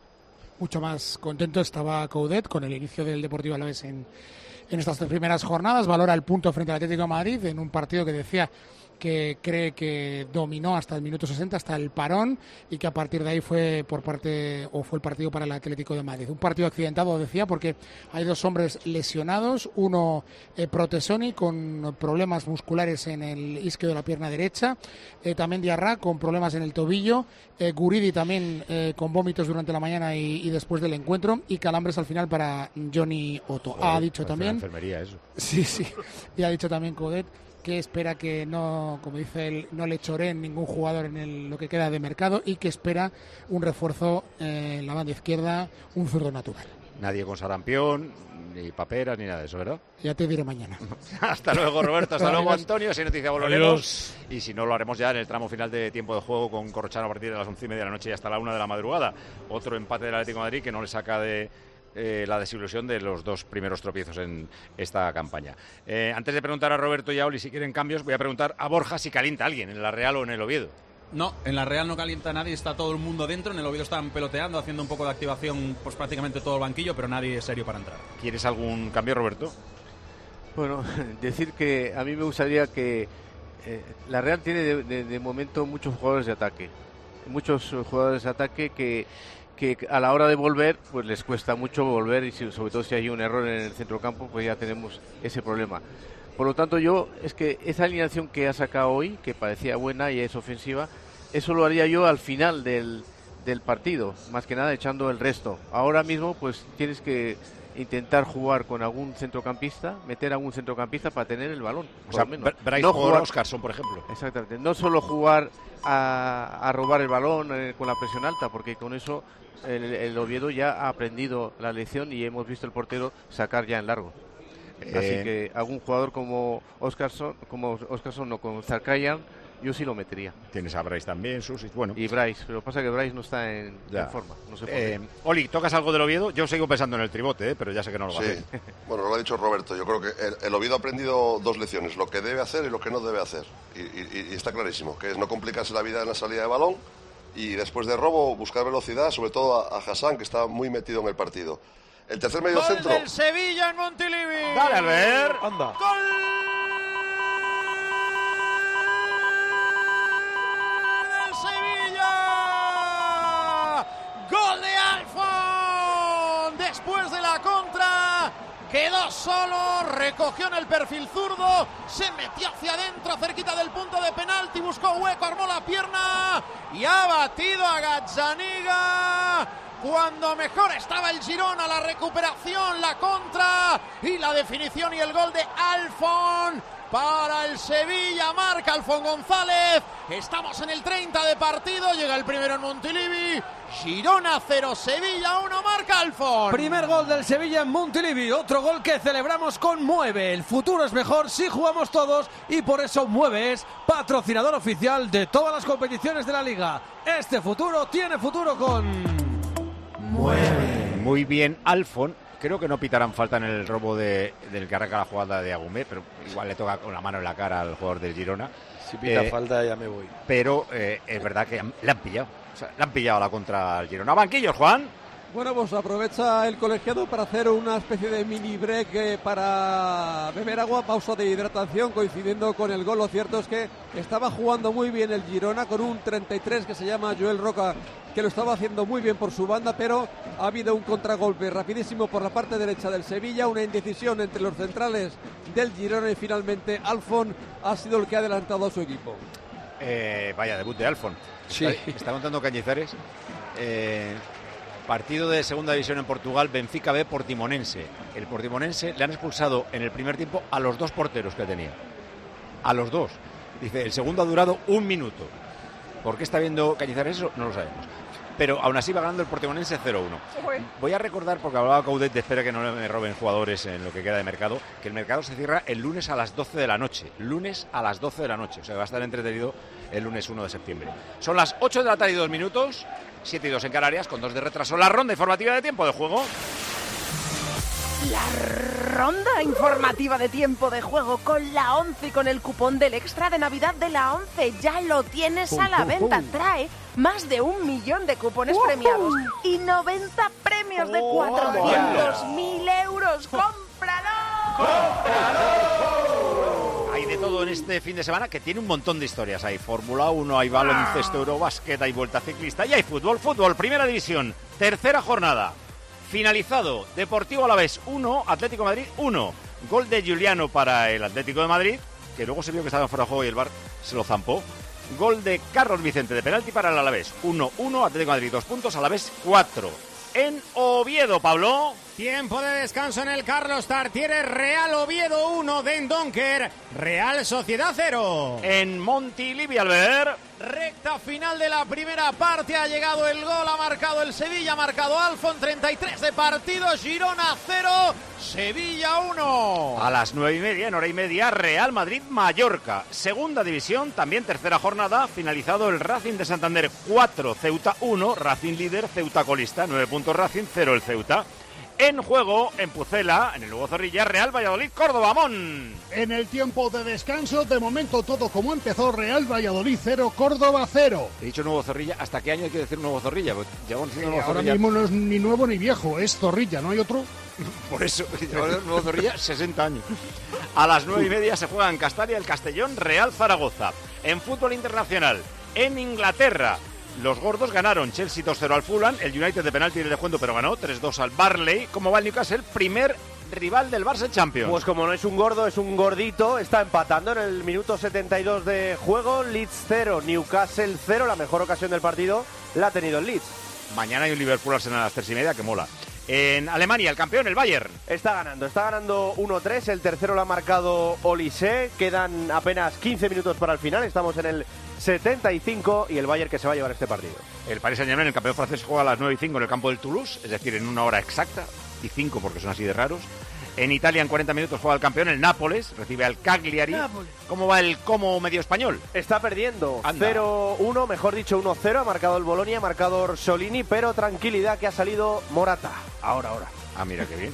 Mucho más contento estaba Coudet con el inicio del Deportivo Alavés en, en estas tres primeras jornadas. Valora el punto frente al Atlético de Madrid en un partido que decía que cree que dominó hasta el minuto sesenta, hasta el parón, y que a partir de ahí fue por parte o fue el partido para el Atlético de Madrid. Un partido accidentado, decía, porque hay dos hombres lesionados, uno eh, Protesoni con problemas musculares en el isquio de la pierna derecha, eh, también Diarra con problemas en el tobillo, eh, Guridi también eh, con vómitos durante la mañana y, y después del encuentro, y calambres al final para Johnny Otto. Joder, ha dicho pues también una enfermería eso. Sí, sí, y ha dicho también Coudet que espera que no, como dice él, no le choreen ningún jugador en el, lo que queda de mercado, y que espera un refuerzo eh, en la banda izquierda, un zurdo natural. Nadie con sarampión, ni paperas, ni nada de eso, ¿verdad? Ya te diré mañana. Hasta luego, Roberto. Hasta luego, Antonio. Si noticia volveremos. Adiós. Y si no, lo haremos ya en el tramo final de tiempo de juego con Corrochano a partir de las once y media de la noche y hasta la una de la madrugada. Otro empate del Atlético de Madrid que no le saca de Eh, la desilusión de los dos primeros tropiezos en esta campaña. Eh, antes de preguntar a Roberto y a Oli si quieren cambios, voy a preguntar a Borja si calienta alguien en la Real o en el Oviedo. No, en la Real no calienta nadie, está todo el mundo dentro. En el Oviedo están peloteando, haciendo un poco de activación, pues prácticamente todo el banquillo, pero nadie es serio para entrar. ¿Quieres algún cambio, Roberto? Bueno, decir que a mí me gustaría que eh, la Real tiene de, de, de momento muchos jugadores de ataque, muchos jugadores de ataque que que a la hora de volver pues les cuesta mucho volver, y si, sobre todo si hay un error en el centrocampo pues ya tenemos ese problema. Por lo tanto, yo es que esa alineación que ha sacado hoy, que parecía buena y es ofensiva, eso lo haría yo al final del, del partido, más que nada echando el resto. Ahora mismo pues tienes que intentar jugar con algún centrocampista, meter a algún centrocampista para tener el balón, por o sea, lo menos. Bryce no o jugar, Oscarson, por ejemplo. Exactamente, no solo jugar a, a robar el balón eh, con la presión alta, porque con eso el, el Oviedo ya ha aprendido la lección y hemos visto el portero sacar ya en largo. Así Eh, que algún jugador como Oscarson, como Oscarson o como Zarkayan, yo sí lo metería. Tienes a Bryce también, Susi, bueno. Y Bryce, pero pasa que Bryce no está en, Ya. en forma. No sé por qué. Eh, Oli, ¿tocas algo del Oviedo? Yo sigo pensando en el tribote, ¿eh? Pero ya sé que no lo va a Sí, hacer. bueno, lo ha dicho Roberto. Yo creo que el, el Oviedo ha aprendido dos lecciones: lo que debe hacer y lo que no debe hacer. Y, y- y está clarísimo, que es no complicarse la vida en la salida de balón y después de robo buscar velocidad, sobre todo a, a Hassan, que está muy metido en el partido. El tercer medio Gol centro. del Sevilla en Montilivi. Dale, Albert. Anda. ¡Del Sevilla! ¡Gol de Alfon! Después de la contra, quedó solo, recogió en el perfil zurdo, se metió hacia adentro, cerquita del punto de penalti, buscó hueco, armó la pierna y ha batido a Gazzaniga. Cuando mejor estaba el Girona, la recuperación, la contra y la definición y el gol de Alfon para el Sevilla. Marca Alfon González. Estamos en el treinta de partido. Llega el primero en Montilivi. Girona cero, Sevilla uno. Marca Alfon. Primer gol del Sevilla en Montilivi, otro gol que celebramos con Mueve. El futuro es mejor si jugamos todos y por eso Mueve es patrocinador oficial de todas las competiciones de la liga. Este futuro tiene futuro con... Muy bien, Alfon. Creo que no pitarán falta en el robo de, del que arranca la jugada de Agumé, pero igual le toca con la mano en la cara al jugador del Girona. Si pita Eh, falta ya me voy. Pero eh, es verdad que le han pillado. O sea, le han pillado la contra al Girona. Banquillos, Juan. Bueno, pues aprovecha el colegiado para hacer una especie de mini break eh, para beber agua, pausa de hidratación, coincidiendo con el gol. Lo cierto es que estaba jugando muy bien el Girona con un treinta y tres que se llama Joel Roca, que lo estaba haciendo muy bien por su banda, pero ha habido un contragolpe rapidísimo por la parte derecha del Sevilla, una indecisión entre los centrales del Girona y finalmente Alfon ha sido el que ha adelantado a su equipo. Eh, vaya, debut de Alfon. Sí. Está, está contando Cañizares. Eh, partido de segunda división en Portugal, Benfica B, Portimonense. El Portimonense le han expulsado en el primer tiempo a los dos porteros que tenía. A los dos. Dice, el segundo ha durado un minuto. ¿Por qué está viendo Cañizares eso? No lo sabemos. Pero aún así va ganando el Portimonense cero uno. Voy a recordar, porque hablaba Coudet de espera que no me roben jugadores en lo que queda de mercado, que el mercado se cierra el lunes a las doce de la noche. Lunes a las doce de la noche. O sea, va a estar entretenido el lunes uno de septiembre. Son las ocho de la tarde y dos minutos, siete y dos en Canarias, con dos de retraso. La ronda informativa de tiempo de juego. La ronda informativa de tiempo de juego con la ONCE y con el cupón del extra de Navidad de la ONCE. Ya lo tienes Pum, a la pum, venta. pum. Trae más de un millón de cupones ¡Ujú! premiados y noventa premios de ¡Oh, cuatrocientos mil euros. ¡Cómpralo! Hay de todo en este fin de semana que tiene un montón de historias. Hay Fórmula uno, hay baloncesto, Eurobásquet, hay Vuelta Ciclista y hay fútbol. Fútbol, Primera División, tercera jornada. Finalizado, Deportivo Alavés uno, Atlético de Madrid uno. Gol de Giuliano para el Atlético de Madrid, que luego se vio que estaba fuera de juego y el V A R se lo zampó. Gol de Carlos Vicente de penalti para el Alavés. uno uno, Atlético de Madrid dos puntos, Alavés cuatro. En Oviedo, Pablo. Tiempo de descanso en el Carlos Tartiere. Real Oviedo uno, Den Donker. Real Sociedad cero. En Montilivi, Albert. Recta final de la primera parte, ha llegado el gol, ha marcado el Sevilla, ha marcado Alfon, treinta y tres de partido, Girona cero, Sevilla uno. A las nueve y media, en hora y media, Real Madrid-Mallorca. Segunda división, también tercera jornada, finalizado el Racing de Santander cuatro, Ceuta uno, Racing líder, Ceuta colista, nueve puntos Racing, cero el Ceuta. En juego, en Pucela, en el Nuevo Zorrilla, Real Valladolid, Córdoba, Mon. En el tiempo de descanso, de momento todo como empezó, Real Valladolid cero, Córdoba cero. He dicho Nuevo Zorrilla, ¿hasta qué año hay que decir Nuevo Zorrilla? Pues llevamos diciendo Eh, Nuevo ahora Zorrilla. mismo no es ni nuevo ni viejo, es Zorrilla, ¿no hay otro? Por eso, llevamos Nuevo Zorrilla, sesenta años. A las nueve y media se juega en Castalia el Castellón, Real Zaragoza. En fútbol internacional, en Inglaterra, los gordos ganaron. Chelsea dos cero al Fulham, el United de penalti de descuento, pero ganó tres dos al Barley. ¿Cómo va el Newcastle? Primer rival del Barça Champions. Pues como no es un gordo, es un gordito. Está empatando en el minuto setenta y dos de juego. Leeds cero, Newcastle cero. La mejor ocasión del partido la ha tenido el Leeds. Mañana hay un Liverpool Arsenal a las tres y media que mola. En Alemania, el campeón, el Bayern. Está ganando, está ganando uno tres. El tercero lo ha marcado Olise. Quedan apenas quince minutos para el final. Estamos en el setenta y cinco y el Bayern que se va a llevar este partido. El Paris Saint-Germain, el campeón francés, juega a las nueve y cinco en el campo del Toulouse, es decir, en una hora exacta, y cinco porque son así de raros. En Italia en cuarenta minutos juega el campeón, el Nápoles, recibe al Cagliari. Nápoles. ¿Cómo va el Como medio español? Está perdiendo. Anda. cero uno, mejor dicho uno cero. Ha marcado el Bolonia, ha marcado Orsolini, pero tranquilidad que ha salido Morata. Ahora, ahora. Ah, mira qué bien.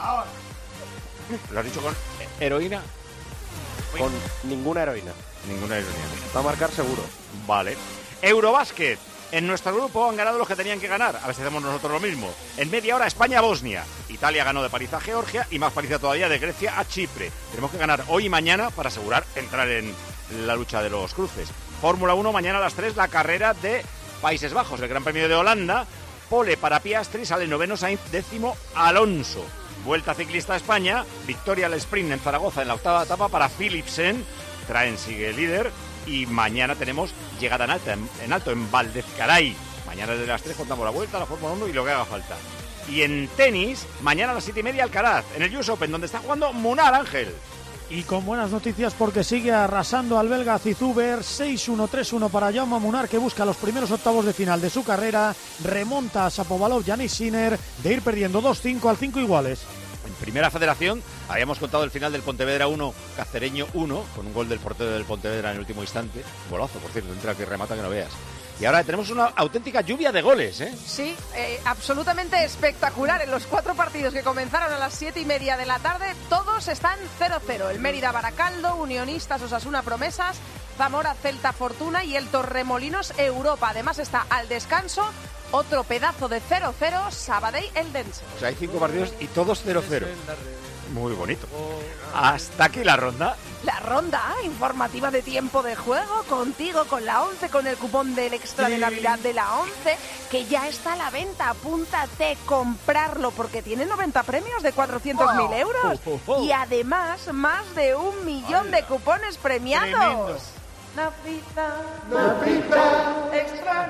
¿Lo has dicho con heroína? Con ninguna heroína. Ninguna heroína. Va a marcar seguro. Vale. Eurobásquet. En nuestro grupo han ganado los que tenían que ganar. A ver si hacemos nosotros lo mismo. En media hora España-Bosnia. Italia ganó de paliza a Georgia y más paliza todavía de Grecia a Chipre. Tenemos que ganar hoy y mañana para asegurar entrar en la lucha de los cruces. Fórmula uno, mañana a las tres, la carrera de Países Bajos, el Gran Premio de Holanda. Pole para Piastri, sale noveno Sainz, décimo Alonso. Vuelta ciclista a España, victoria al sprint en Zaragoza en la octava etapa para Philipsen. Traen sigue líder. Y mañana tenemos llegada en, alta, en, en alto, en Valdezcaray. Mañana desde las tres contamos la vuelta, la Fórmula uno y lo que haga falta. Y en tenis, mañana a las siete y media Alcaraz, en el U S Open, donde está jugando Munar Ángel. Y con buenas noticias porque sigue arrasando al belga Cizuber, seis uno tres uno para Jaume Munar, que busca los primeros octavos de final de su carrera, remonta a Shapovalov, Yannick Sinner, de ir perdiendo dos cinco al cinco iguales. En Primera Federación habíamos contado el final del Pontevedra uno, Cacereño uno, con un gol del portero del Pontevedra en el último instante. Golazo, por cierto, entra que remata que no veas. Y ahora tenemos una auténtica lluvia de goles, ¿eh? Sí, eh, absolutamente espectacular. En los cuatro partidos que comenzaron a las siete y media de la tarde, todos están cero cero. El Mérida Baracaldo, Unionistas Osasuna Promesas, Zamora Celta Fortuna y el Torremolinos Europa. Además está al descanso otro pedazo de cero cero, Sabadell Eldense. O sea, hay cinco partidos y todos cero cero. Muy bonito. Hasta aquí la ronda. La ronda informativa de tiempo de juego contigo, con la once, con el cupón del extra de Navidad de la once, que ya está a la venta. Apúntate, comprarlo, porque tiene noventa premios de cuatrocientos mil euros. Oh, oh, oh. Y además, más de un millón de cupones premiados. Tremendo. Navidad, Navidad, extra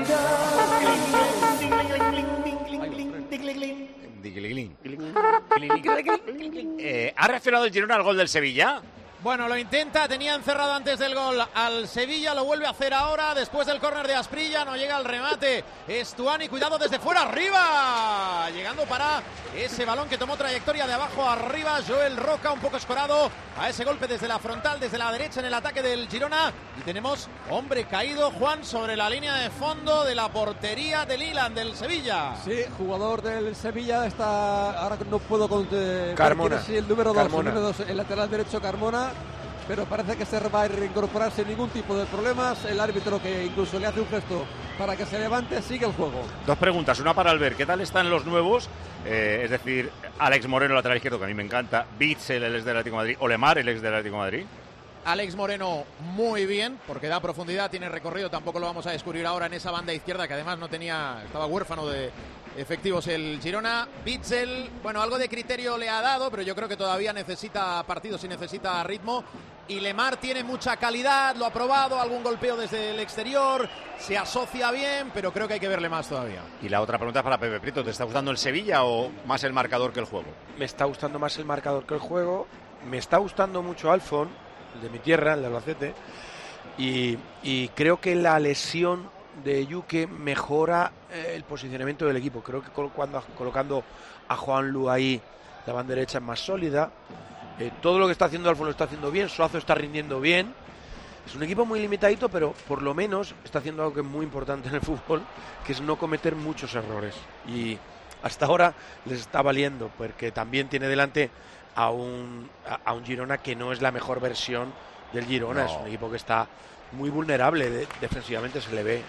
Eh, ¿Ha reaccionado el Girona al gol del Sevilla? Bueno, lo intenta, tenía encerrado antes del gol al Sevilla, lo vuelve a hacer ahora, después del córner de Asprilla, no llega al remate, Estuani, cuidado desde fuera, arriba, llegando para ese balón que tomó trayectoria de abajo arriba, Joel Roca, un poco escorado a ese golpe desde la frontal, desde la derecha en el ataque del Girona, y tenemos hombre caído, Juan, sobre la línea de fondo de la portería del Ilan, del Sevilla. Sí, jugador del Sevilla, está, ahora no puedo contar, Carmona. sí, el número dos, el Carmona. número dos, el lateral derecho Carmona, pero parece que se va a reincorporar sin ningún tipo de problemas. El árbitro, que incluso le hace un gesto para que se levante, sigue el juego. Dos preguntas, una para Albert. ¿Qué tal están los nuevos? Eh, es decir, Alex Moreno, lateral izquierdo, que a mí me encanta, Bitzel, el ex del Atlético de Madrid, Olemar, el ex del Atlético de Madrid. Alex Moreno muy bien, porque da profundidad, tiene recorrido, tampoco lo vamos a descubrir ahora en esa banda izquierda, que además no tenía, estaba huérfano de efectivos el Girona. Bitzel, bueno, algo de criterio le ha dado, pero yo creo que todavía necesita partidos y necesita ritmo. Y Lemar tiene mucha calidad, lo ha probado, algún golpeo desde el exterior, se asocia bien, pero creo que hay que verle más todavía. Y la otra pregunta es para Pepe Prieto, ¿te está gustando el Sevilla o más el marcador que el juego? Me está gustando más el marcador que el juego, me está gustando mucho Alfon, el de mi tierra, el de Albacete, y, y creo que la lesión de Yuque mejora eh, el posicionamiento del equipo. Creo que cuando, colocando a Juanlu ahí, la banda derecha es más sólida. Eh, todo lo que está haciendo Alfon lo está haciendo bien, Suazo está rindiendo bien. Es un equipo muy limitadito, pero por lo menos está haciendo algo que es muy importante en el fútbol, que es no cometer muchos errores. Y hasta ahora les está valiendo, porque también tiene delante a un, a, a un Girona que no es la mejor versión del Girona. No. Es un equipo que está muy vulnerable, de, defensivamente se le ve.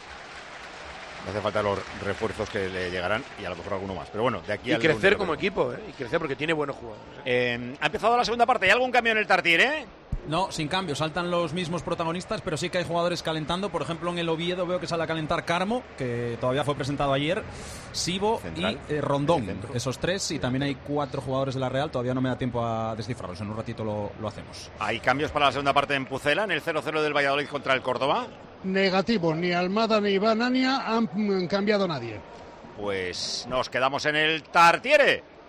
No hace falta los refuerzos que le llegarán y a lo mejor alguno más. Pero bueno, de aquí y al crecer como equipo, ¿eh? Y crecer porque tiene buenos jugadores. Eh, ha empezado la segunda parte. ¿Hay algún cambio en el Tartiere? ¿eh? No, sin cambio. Saltan los mismos protagonistas, pero sí que hay jugadores calentando. Por ejemplo, en el Oviedo veo que sale a calentar Carmo, que todavía fue presentado ayer, Sibo Central. y eh, Rondón. Esos tres, y también hay cuatro jugadores de la Real. Todavía no me da tiempo a descifrarlos. En un ratito lo, lo hacemos. ¿Hay cambios para la segunda parte en Pucela, en el cero cero del Valladolid contra el Córdoba? Negativo, ni Almada ni Banania han cambiado nadie. Pues nos quedamos en el Tartiere.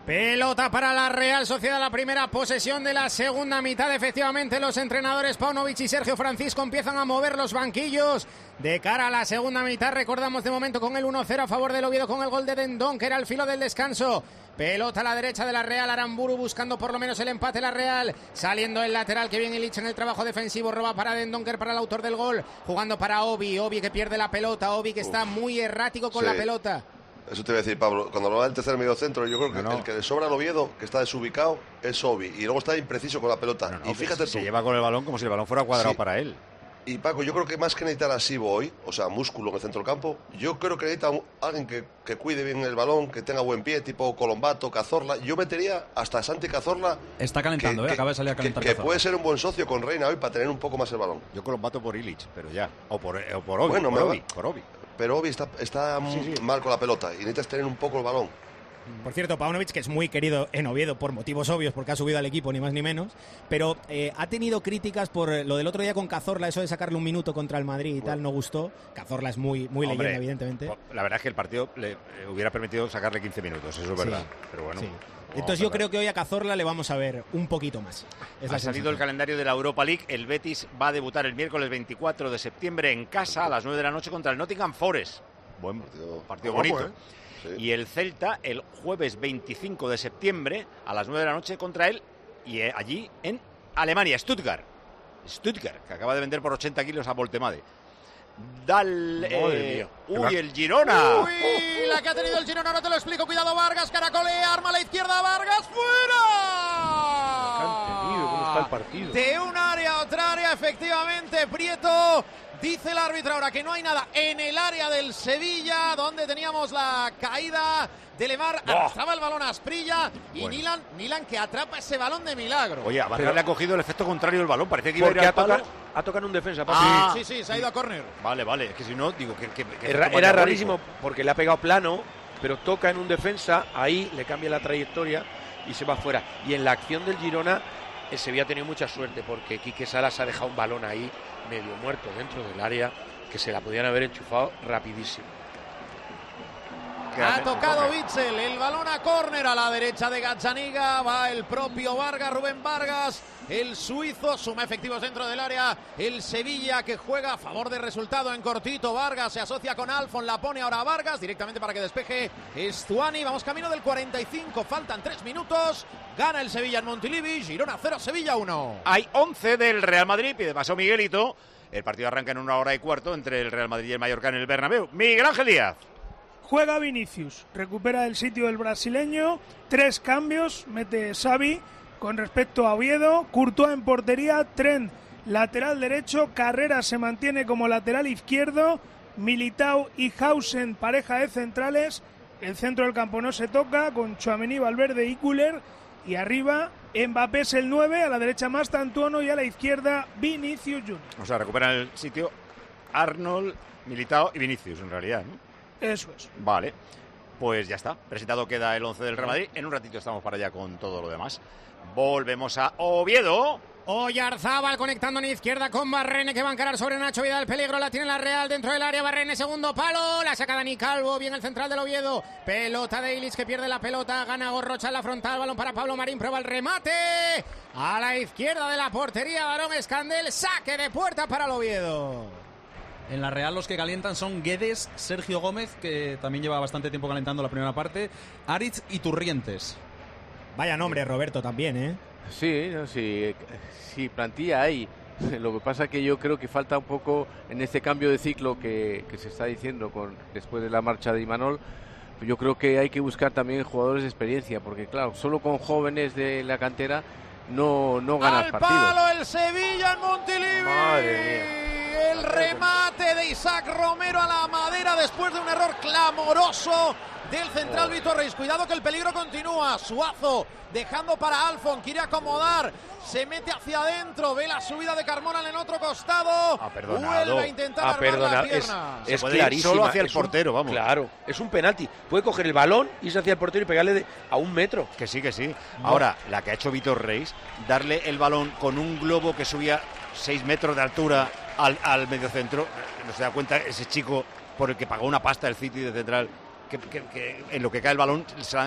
Pelota para la Real Sociedad, la primera posesión de la segunda mitad. Efectivamente, los entrenadores Paunovic y Sergio Francisco empiezan a mover los banquillos de cara a la segunda mitad. Recordamos de momento con el uno cero a favor del Oviedo, con el gol de Dendón, que era al filo del descanso. Pelota a la derecha de la Real, Aramburu buscando por lo menos el empate la Real, saliendo el lateral, que bien Illich en el trabajo defensivo, roba para Dendonker, para el autor del gol, jugando para Obi, Obi que pierde la pelota, Obi que está muy errático con Sí. la pelota. Eso te iba a decir, Pablo. Cuando hablaba del tercer medio centro, yo creo que No, no. el que le sobra al Oviedo, que está desubicado, es Obi. Y luego está impreciso con la pelota. No, no, y fíjate se, se tú. lleva con el balón como si el balón fuera cuadrado Sí. para él. Y Paco, yo creo que más que necesitar a Sibo hoy, o sea, músculo en el centro del campo, yo creo que necesita un- alguien que, que cuide bien el balón, que tenga buen pie, tipo Colombato, Cazorla. Yo metería hasta a Santi Cazorla. Está calentando, que, ¿eh? que- Acaba de salir a que, calentar que Cazorla. puede ser un buen socio con Reina hoy para tener un poco más el balón. Yo Colombato por Illich, pero ya. O por, o por Obi. Bueno, por, me va- Obi por Obi. Pero Obi está, está Sí, sí. mal con la pelota y necesitas tener un poco el balón. Por cierto, Paunovic, que es muy querido en Oviedo por motivos obvios, porque ha subido al equipo, ni más ni menos, pero eh, ha tenido críticas por lo del otro día con Cazorla, eso de sacarle un minuto contra el Madrid y tal, no gustó. Cazorla es muy, muy Hombre, leyenda, evidentemente. La verdad es que el partido le eh, hubiera permitido sacarle quince minutos, eso es Sí. verdad. Pero bueno. Sí. no, Entonces yo pero- creo que hoy a Cazorla le vamos a ver un poquito más. Es la Ha salido el sensación. calendario de la Europa League. El Betis va a debutar el miércoles veinticuatro de septiembre en casa a las nueve de la noche contra el Nottingham Forest. Buen partido, partido guapo, bonito. ¿eh? Sí. Y el Celta el jueves veinticinco de septiembre a las nueve de la noche contra él y eh, allí en Alemania, Stuttgart. Stuttgart, que acaba de vender por ochenta kilos a Voltemade. Dal, Madre eh, mía. uy, el Girona. Uy, la que ha tenido el Girona, ahora te lo explico. Cuidado, Vargas, caracolea, arma a la izquierda, Vargas, fuera. ¿Cómo está el partido? De un área a otra área, efectivamente, Prieto. Dice el árbitro ahora que no hay nada en el área del Sevilla, donde teníamos la caída de Lemar. ¡Buah! Arrastraba el balón a Asprilla y Bueno. Nilan, Nilan que atrapa ese balón de milagro. Oye, a Vargas Pero- le ha cogido el efecto contrario del balón. Parece que iba a ir Porque al ha palo. tocado, ha tocado en un defensa. papi. Ah. Sí, sí, se ha ido a córner. Vale, vale. Es que si no, digo que... que- que Era, efecto era diabólico. rarísimo porque le ha pegado plano, pero toca en un defensa, ahí le cambia la trayectoria y se va fuera. Y en la acción del Girona, el Sevilla ha tenido mucha suerte porque Quique Salas ha dejado un balón ahí medio muerto dentro del área que se la podían haber enchufado rapidísimo. Ha tocado Witzel, el balón a córner a la derecha de Gazzaniga, va el propio Vargas, Rubén Vargas, el suizo, suma efectivos dentro del área, el Sevilla que juega a favor de resultado en cortito, Vargas se asocia con Alfon, la pone ahora a Vargas, directamente para que despeje Estuani, vamos camino del cuarenta y cinco, faltan tres minutos, gana el Sevilla en Montilivi, Girona cero, Sevilla uno. Hay once del Real Madrid, pide paso Miguelito. El partido arranca en una hora y cuarto entre el Real Madrid y el Mallorca en el Bernabéu. Miguel Ángel Díaz. Juega Vinicius, recupera el sitio del brasileño, tres cambios, mete Xavi con respecto a Oviedo, Courtois en portería, Trent lateral derecho, Carrera se mantiene como lateral izquierdo, Militao y Hausen pareja de centrales, el centro del campo no se toca con Tchouaméni, Valverde y Güler y arriba Mbappé es el nueve, a la derecha Mastantuono y a la izquierda Vinicius Junior. O sea, recuperan el sitio Arnold, Militao y Vinicius, en realidad, ¿no? Eso es. Vale, pues ya está. Presentado queda el once del Real Madrid. En un ratito estamos para allá con todo lo demás. Volvemos a Oviedo. Oyarzábal conectando en izquierda con Barrene, que va a encarar sobre Nacho Vidal. El peligro la tiene la Real dentro del área. Barrene, segundo palo. La saca Dani Calvo. Bien el central del Oviedo. Pelota de Illich que pierde la pelota. Gana Gorrocha en la frontal. Balón para Pablo Marín. Prueba el remate. A la izquierda de la portería. Barón Escandel. Saque de puerta para el Oviedo. En la Real los que calientan son Guedes, Sergio Gómez, que también lleva bastante tiempo calentando la primera parte, Aritz y Turrientes. Vaya nombre, Roberto, también, ¿eh? Sí, no, sí, sí, plantilla hay. Lo que pasa que yo creo que falta un poco en este cambio de ciclo que, que se está diciendo con después de la marcha de Imanol. Yo creo que hay que buscar también jugadores de experiencia, porque claro, solo con jóvenes de la cantera no, no ganas Al partidos. palo el Sevilla en Montilivi. Madre El remate de Isaac Romero a la madera después de un error clamoroso del central Víctor Reis. Cuidado que el peligro continúa. Suazo dejando para Alfon, quiere acomodar, se mete hacia adentro, ve la subida de Carmona en el otro costado. Ha perdonado. Vuelve a intentar Ha armar la perdonado. Es, pierna. es puede ir clarísima. solo hacia el Es un- portero, vamos. Claro, es un penalti. Puede coger el balón, irse hacia el portero y pegarle de- a un metro. Que sí, que sí. Ahora, la que ha hecho Víctor Reis, darle el balón con un globo que subía seis metros de altura al, al mediocentro. No se da cuenta ese chico por el que pagó una pasta el City de central, que, que- que en lo que cae el balón se dan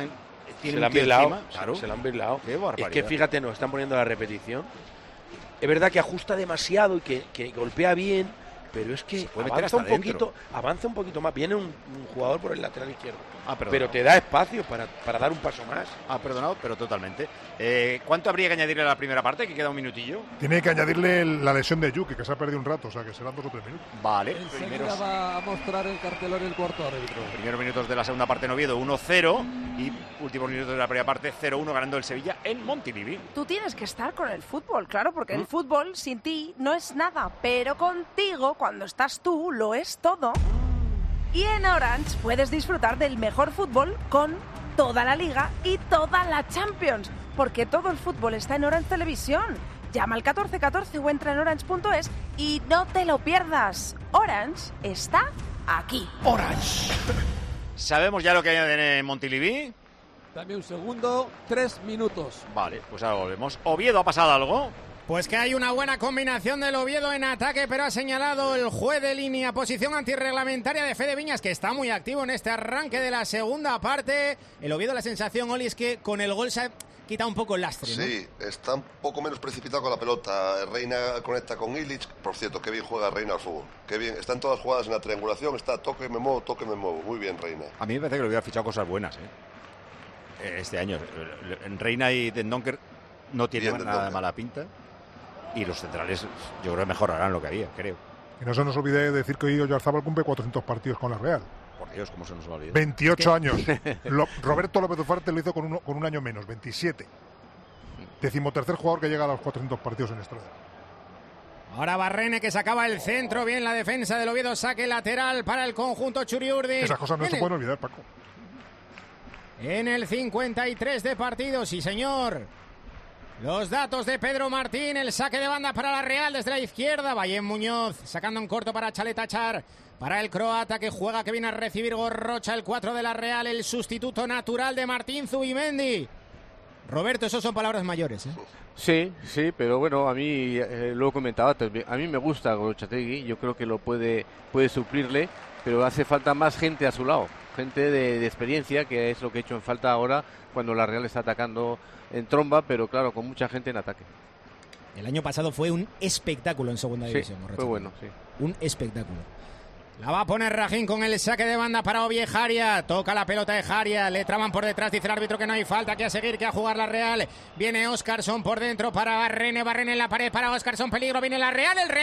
tiene se un la han tío birlao, encima, claro. se la han birlao. Qué Es barbaridad. que fíjate, nos están poniendo la repetición. Es verdad que ajusta demasiado y que, que golpea bien, pero es que puede meter avanza un hasta dentro. poquito, avanza un poquito más. Viene un, un jugador por el lateral izquierdo, Ah, perdón. pero te da espacio para, para dar un paso más. Ah, perdonado, pero totalmente. Eh, ¿Cuánto habría que añadirle a la primera parte? Que queda un minutillo. Tiene que añadirle la lesión de Yuki, que se ha perdido un rato, o sea que serán dos o tres minutos. Vale, Enseguida primeros, va a mostrar el cartelón el cuarto árbitro. primeros minutos de la segunda parte en Oviedo, uno cero. Y últimos minutos de la primera parte, cero uno, ganando el Sevilla en Montilivi. Tú tienes que estar con el fútbol, claro, porque el ¿Mm? fútbol sin ti no es nada, pero contigo, cuando estás tú, lo es todo. Y en Orange puedes disfrutar del mejor fútbol con toda la Liga y toda la Champions, porque todo el fútbol está en Orange Televisión. Llama al catorce catorce o entra en orange punto es y no te lo pierdas. Orange está aquí. Orange. ¿Sabemos ya lo que hay en Montilivi? Dame un segundo, tres minutos. Vale, pues ahora volvemos. ¿Oviedo ha pasado algo? Pues que hay una buena combinación del Oviedo en ataque, pero ha señalado el juez de línea, posición antirreglamentaria de Fede Viñas, que está muy activo en este arranque de la segunda parte. El Oviedo, la sensación, Oli, es que con el gol se ha quitado un poco el lastre, ¿no? Sí, está un poco menos precipitado con la pelota. Reina conecta con Illich. Por cierto, qué bien juega Reina al fútbol. Qué bien. Están todas jugadas en la triangulación. Está toque, me muevo, toque, me muevo. Muy bien, Reina. A mí me parece que lo hubiera fichado cosas buenas, ¿eh? Este año. En Reina y Dendonker no tiene Bien, nada de Dendonker. mala pinta. Y los centrales, yo creo que mejorarán lo que había, creo. Y no se nos olvide de decir que hoy Oyarzábal cumple cuatrocientos partidos con la Real. Por Dios, cómo se nos va a olvidar. veintiocho años. Lo- Roberto López Ufarte lo hizo con, uno, con un año menos, veintisiete. Decimotercer jugador que llega a los cuatrocientos partidos en Estrada. Ahora Barrene, que sacaba el centro, bien la defensa del Oviedo, saque lateral para el conjunto Churiurdi. Esas cosas no En se el- pueden olvidar, Paco. En el cincuenta y tres de partido, sí señor. Los datos de Pedro Martín, el saque de banda para la Real desde la izquierda. Bayén Muñoz sacando en corto para Chaleta Char. Para el croata que juega, que viene a recibir Gorrocha, el cuatro de la Real, el sustituto natural de Martín Zubimendi. Roberto, esos son palabras mayores, ¿eh? Sí, sí, pero bueno, a mí, eh, lo he comentado antes, a mí me gusta Gorrochategui, yo creo que lo puede, puede suplirle, pero hace falta más gente a su lado, gente de, de experiencia, que es lo que he hecho en falta ahora cuando la Real está atacando en tromba, pero claro, con mucha gente en ataque. El año pasado fue un espectáculo en segunda Sí, división. fue Gorrocha. bueno, sí. Un espectáculo. La va a poner Rajín con el saque de banda para Ovie Jaria. Toca la pelota de Jaria. Le traban por detrás. Dice el árbitro que no hay falta. Que a seguir, que a jugar la Real. Viene Óscarson por dentro para Barrene. Barrene en la pared para Óscarson. Peligro. Viene la Real. El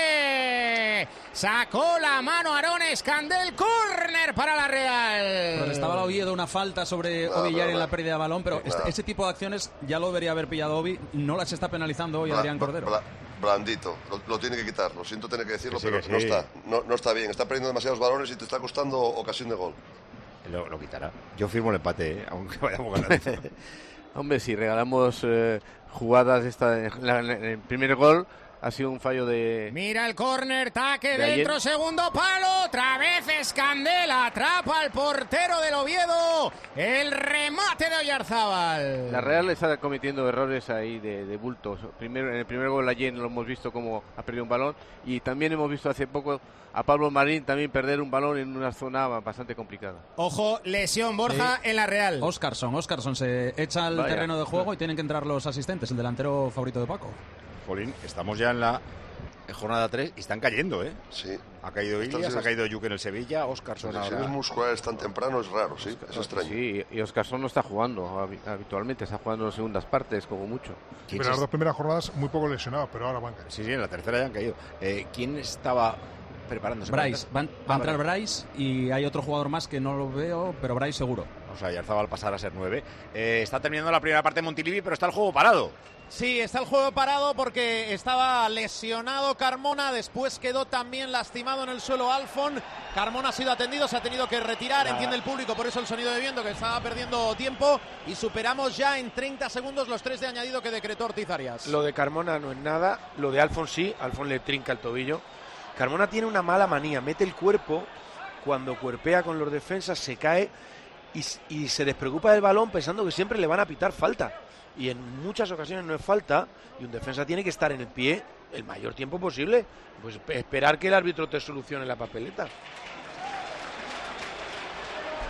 remate. Sacó la mano Aarón Escandel. Córner para la Real. Protestaba la Oviedo una falta sobre No, Ovillar no, en la no. pérdida de balón, pero No. este, este tipo de acciones ya lo debería haber pillado Ovi. No las está penalizando hoy Bla- Adrián bla- Cordero. bla- blandito, lo, lo tiene que quitar. Lo siento tener que decirlo, Que sí, pero que no sí. está. No, no está bien. Está perdiendo demasiados balones y te está costando ocasión de gol. Lo, lo quitará. Yo firmo el empate, ¿eh? Aunque vayamos ganando. Hombre, si regalamos eh, jugadas esta, en la- en el primer gol, ha sido un fallo de... Mira el córner, taque De ayer. dentro, segundo palo, otra vez Escandela, atrapa al portero del Oviedo, el remate de Oyarzábal. La Real está cometiendo errores ahí de, de bultos. Primero, en el primer gol ayer lo hemos visto como ha perdido un balón y también hemos visto hace poco a Pablo Marín también perder un balón en una zona bastante complicada. Ojo, lesión Borja en la Real. Oscarson, Oscarson se echa al Vaya. terreno de juego y tienen que entrar los asistentes, el delantero favorito de Paco. Jolín, estamos ya en la jornada tres y están cayendo, ¿eh? Sí. Ha caído Están Ilias, ha siendo- caído Yuke en el Sevilla, Oscarson Las ahora. lesiones musculares tan temprano es raro, sí. Es extraño. Sí, y Oscarson no está jugando habi- habitualmente, está jugando en segundas partes como mucho. Pero las dos primeras jornadas muy poco lesionados, pero ahora van a caer. Sí, sí, en la tercera ya han caído. Eh, ¿Quién estaba preparándose? para Bryce, entrar? va, va Ah, a entrar vale. Bryce y hay otro jugador más que no lo veo, pero Bryce seguro. O sea, Yarzabal pasar a ser nueve. Eh, está terminando la primera parte de Montilivi, pero está el juego parado. Sí, está el juego parado porque estaba lesionado Carmona, después quedó también lastimado en el suelo Alfon. Carmona ha sido atendido, se ha tenido que retirar, entiende el público, por eso el sonido de viento, que estaba perdiendo tiempo, y superamos ya en treinta segundos los tres de añadido que decretó Ortiz Arias. Lo de Carmona no es nada, lo de Alfon sí, Alfon le trinca el tobillo. Carmona tiene una mala manía, mete el cuerpo, cuando cuerpea con los defensas se cae y, y se despreocupa del balón pensando que siempre le van a pitar falta. Y en muchas ocasiones no es falta y un defensa tiene que estar en el pie el mayor tiempo posible. Pues esperar que el árbitro te solucione la papeleta.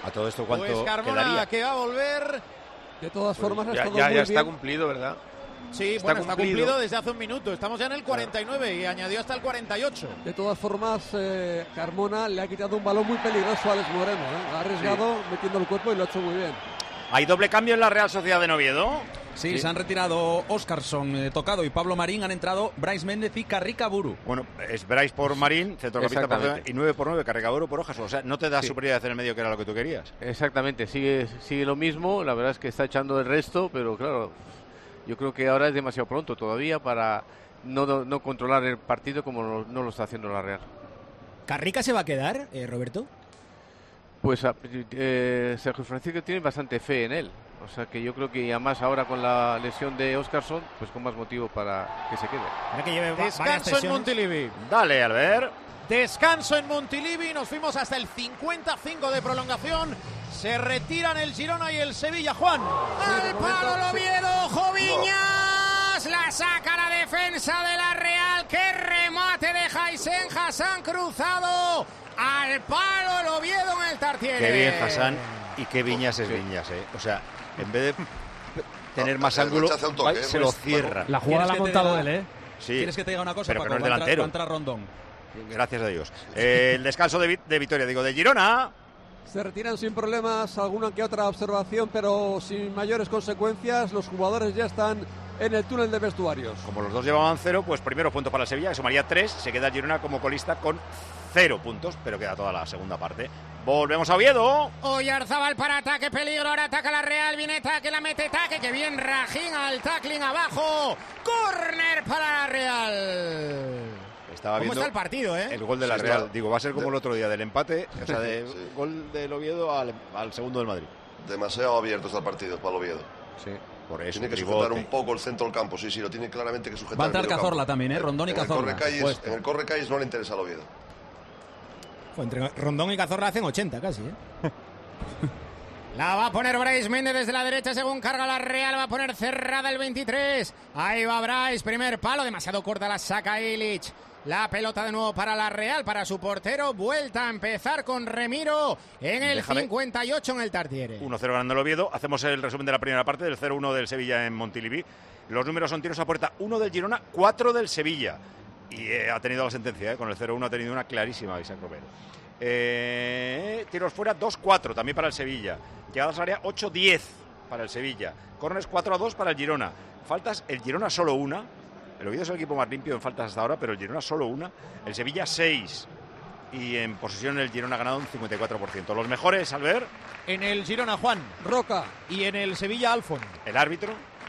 A todo esto, ¿cuánto Pues Carmona quedaría? que va a volver. De todas formas, Pues es ya, todo ya, muy ya está bien. cumplido, ¿verdad? Sí, Está bueno, está cumplido. cumplido desde hace un minuto. Estamos ya en el cuarenta y nueve y añadió hasta el cuarenta y ocho. De todas formas, eh, Carmona le ha quitado un balón muy peligroso a Alex Moreno. ¿eh? Ha arriesgado metiendo el cuerpo y lo ha hecho muy bien. ¿Hay doble cambio en la Real Sociedad de Oviedo? Sí, Sí. se han retirado Óscarson, eh, Tocado y Pablo Marín. Han entrado Bryce Méndez y Carrica Buru. Bueno, es Bryce por Marín, centrocampista por Exactamente. y nueve por nueve, Carricaburu por Hojas. O sea, no te da Sí. superioridad en el medio, que era lo que tú querías. Exactamente, sigue, sigue lo mismo. La verdad es que está echando el resto, pero claro, yo creo que ahora es demasiado pronto todavía para no, no, no controlar el partido como no, no lo está haciendo la Real. ¿Carrica se va a quedar, eh, Roberto? Pues a- eh, Sergio Francisco tiene bastante fe en él. O sea que yo creo que además ahora con la lesión de Óscarson, pues con más motivo para que se quede. Ahora que lleve va- varias Descanso en sesiones. Montilivi. Dale, Albert. Descanso en Montilivi. Nos fuimos hasta el cincuenta y cinco de prolongación. Se retiran el Girona y el Sevilla, Juan. Al palo el Oviedo, Joviñas. La saca la defensa de la Real. ¡Qué remate de Jaisen Hassan cruzado! Al palo el Oviedo en el Tartiere. Qué bien, Hassan. Y qué Viñas es Viñas, ¿eh? O sea, en vez de tener más el ángulo, rechace a un toque, se ¿eh? lo Pues, cierra. La jugada la ha ¿Quieres que te montado diga- él, ¿eh? Sí. ¿Quieres que te diga una cosa, Pero que Paco? no es Va a entrar- delantero. va a entrar Rondón. Gracias a Dios. Eh, el descanso de, Vi- de Vitoria, digo, de Girona. Se retiran sin problemas, alguna que otra observación, pero sin mayores consecuencias. Los jugadores ya están en el túnel de vestuarios. Como los dos llevaban cero, pues primero punto para el Sevilla, que sumaría tres. Se queda Girona como colista con cero puntos, pero queda toda la segunda parte. Volvemos a Oviedo. Oyarzabal para ataque, peligro, ahora ataca la Real, viene ataque, la mete ataque, que bien Rajín al tackling abajo, córner para la Real. Estaba ¿Cómo viendo está el partido, eh? el gol de la Sí, Real. está. Digo, va a ser como De- el otro día del empate, o sea, de Sí. gol del Oviedo al, al segundo del Madrid. Demasiado abierto está el partido para el Oviedo. Sí. Por eso, Tiene que tribote. sujetar un poco el centro del campo, sí, sí, lo tiene claramente que sujetar. Va a el entrar mediocampo. Cazorla también, ¿eh? Rondón y En el Cazorla. Correcalles- Puesto. En el Correcalles no le interesa al Oviedo. Pues entre Rondón y Cazorla hacen ochenta casi, ¿eh? La va a poner Bryce Méndez desde la derecha según carga la Real. Va a poner cerrada el veintitrés. Ahí va Bryce. Primer palo. Demasiado corta la saca Illich. La pelota de nuevo para la Real, para su portero. Vuelta a empezar con Remiro en el Déjame. cincuenta y ocho en el Tartiere. uno cero ganando el Oviedo. Hacemos el resumen de la primera parte del cero uno del Sevilla en Montilivi. Los números son tiros a puerta, uno del Girona, cuatro del Sevilla. Y eh, ha tenido la sentencia, eh, con el cero uno ha tenido una clarísima Isaac Romero. Eh, tiros fuera, dos cuatro también para el Sevilla. Llegadas al área, ocho diez para el Sevilla. Corners cuatro a dos para el Girona. Faltas, el Girona solo una. El Oviedo es el equipo más limpio en faltas hasta ahora, pero el Girona solo una. El Sevilla seis. Y en posesión el Girona ha ganado un cincuenta y cuatro por ciento. Los mejores, Albert. En el Girona, Juan. Roca. Y en el Sevilla, Alfon. El árbitro.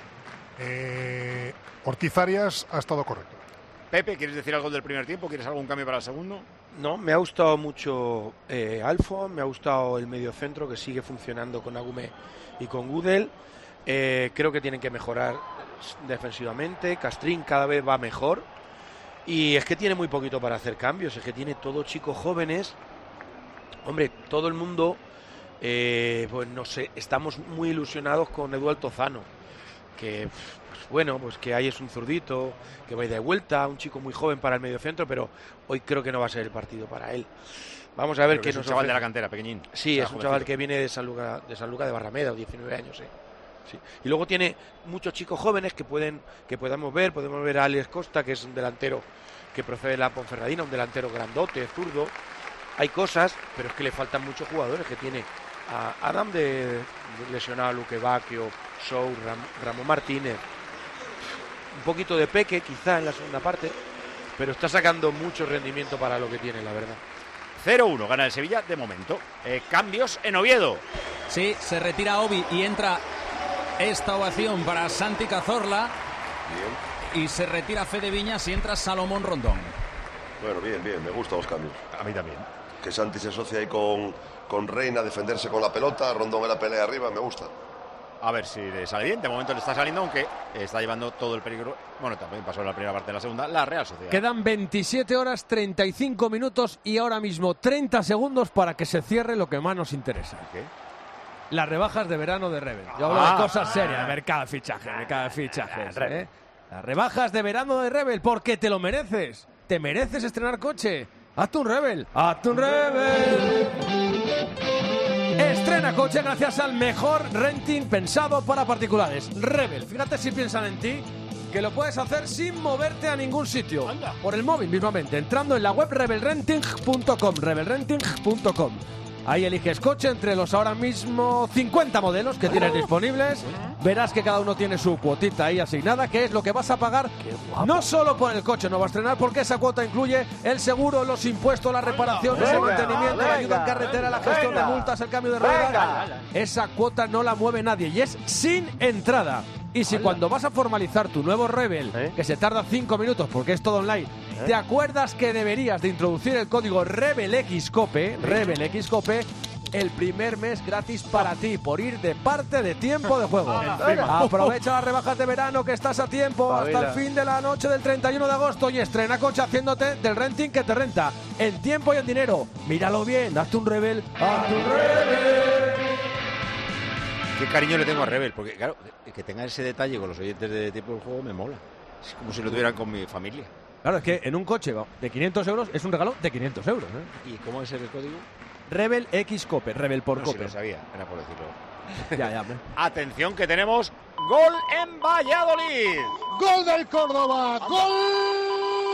Eh, Ortiz Arias ha estado correcto. Pepe, ¿quieres decir algo del primer tiempo? ¿Quieres algún cambio para el segundo? No, me ha gustado mucho eh, Alfon, me ha gustado el mediocentro que sigue funcionando con Agumé y con Gudel. Eh, creo que tienen que mejorar defensivamente. Castrín cada vez va mejor. Y es que tiene muy poquito para hacer cambios. Es que tiene todos chicos jóvenes. Hombre, todo el mundo, eh, pues no sé, estamos muy ilusionados con Eduardo Tozano. Que, pues, bueno, pues que ahí es un zurdito, que va a ir de vuelta, un chico muy joven para el mediocentro, pero hoy creo que no va a ser el partido para él. Vamos a ver Creo que qué es un nos chaval ofrece. de la cantera, pequeñín. Sí, O sea, es un jovencito. chaval que viene de San Luca de San Luca de Barrameda, diecinueve años, sí. Sí. Y luego tiene muchos chicos jóvenes que pueden que podamos ver, podemos ver a Alex Costa, que es un delantero que procede de la Ponferradina, un delantero grandote, zurdo. Hay cosas, pero es que le faltan muchos jugadores que tiene a Adam de, de lesionado, Luque Bacchio, Sou, Ram, Ramón Martínez. Un poquito de Peque quizá en la segunda parte, pero está sacando mucho rendimiento para lo que tiene, la verdad. cero uno gana el Sevilla de momento. Eh, cambios en Oviedo. Sí, se retira Obi y entra esta ovación para Santi Cazorla. Y se retira Fede Viñas y entra Salomón Rondón. Bueno, bien, bien, me gustan los cambios. A mí también. Que Santi se asocia ahí con, con Reina a defenderse con la pelota, Rondón en la pelea arriba, me gusta. A ver si le sale bien. De momento le está saliendo, aunque está llevando todo el peligro. Bueno, también pasó en la primera parte de la segunda. La Real Sociedad. Quedan veintisiete horas, treinta y cinco minutos y ahora mismo treinta segundos para que se cierre lo que más nos interesa. ¿Qué? Las rebajas de verano de Rebel. Yo hablo Ah. de cosas serias, mercado de fichaje, mercado de fichajes. ¿eh? Las rebajas de verano de Rebel, porque te lo mereces. Te mereces estrenar coche. Hazte un Rebel. Hazte un Rebel. Estrena Estrena coche gracias al mejor renting pensado para particulares. Rebel, fíjate si piensan en ti, que lo puedes hacer sin moverte a ningún sitio. Anda. Por el móvil mismamente, entrando en la web rebel renting punto com, rebel renting punto com. Ahí eliges coche entre los ahora mismo cincuenta modelos que tienes disponibles. Verás que cada uno tiene su cuotita ahí asignada, que es lo que vas a pagar no solo por el coche nuevo a estrenar, porque esa cuota incluye el seguro, los impuestos, las reparaciones, el mantenimiento, la ayuda en carretera, la gestión de multas, el cambio de ruedas. Esa cuota no la mueve nadie y es sin entrada. Y si cuando vas a formalizar tu nuevo Rebel, ¿Eh? que se tarda cinco minutos porque es todo online, ¿Eh? te acuerdas que deberías de introducir el código RebelXCope, RebelXCope, el primer mes gratis para ti, por ir de parte de tiempo de juego. Aprovecha las rebajas de verano que estás a tiempo hasta el fin de la noche del treinta y uno de agosto y estrena coche haciéndote del renting que te renta, en tiempo y en dinero. Míralo bien, hazte un Rebel, hazte un Rebel. Qué cariño le tengo a Rebel, porque claro, que tenga ese detalle con los oyentes de Tiempo del Juego me mola. Es como si lo tuvieran con mi familia. Claro, es que en un coche de quinientos euros es un regalo de quinientos euros. ¿eh? ¿Y cómo es el código? Rebel X Cope, Rebel por no, Cope. Si lo sabía, era por decirlo. ya, ya. Me... Atención que tenemos gol en Valladolid. Gol del Córdoba, gol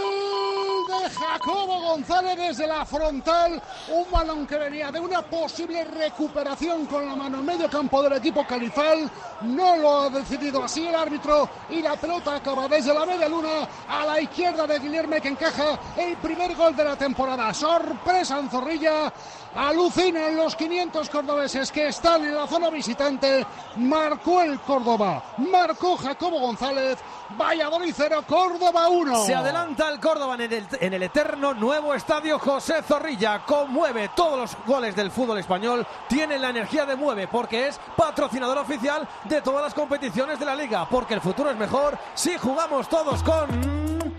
de Jacobo González desde la frontal, un balón que venía de una posible recuperación con la mano en medio campo del equipo califal, no lo ha decidido así el árbitro y la pelota acaba desde la media luna a la izquierda de Guillermo, que encaja el primer gol de la temporada. Sorpresa en Zorrilla, alucinan los quinientos cordobeses que están en la zona visitante. Marcó el Córdoba, marcó Jacobo González. Valladolid cero, Córdoba uno. Se adelanta el Córdoba en el, en el eterno nuevo estadio José Zorrilla. Conmueve todos los goles del fútbol español. Tiene la energía de Mueve porque es patrocinador oficial de todas las competiciones de la liga. Porque el futuro es mejor si jugamos todos con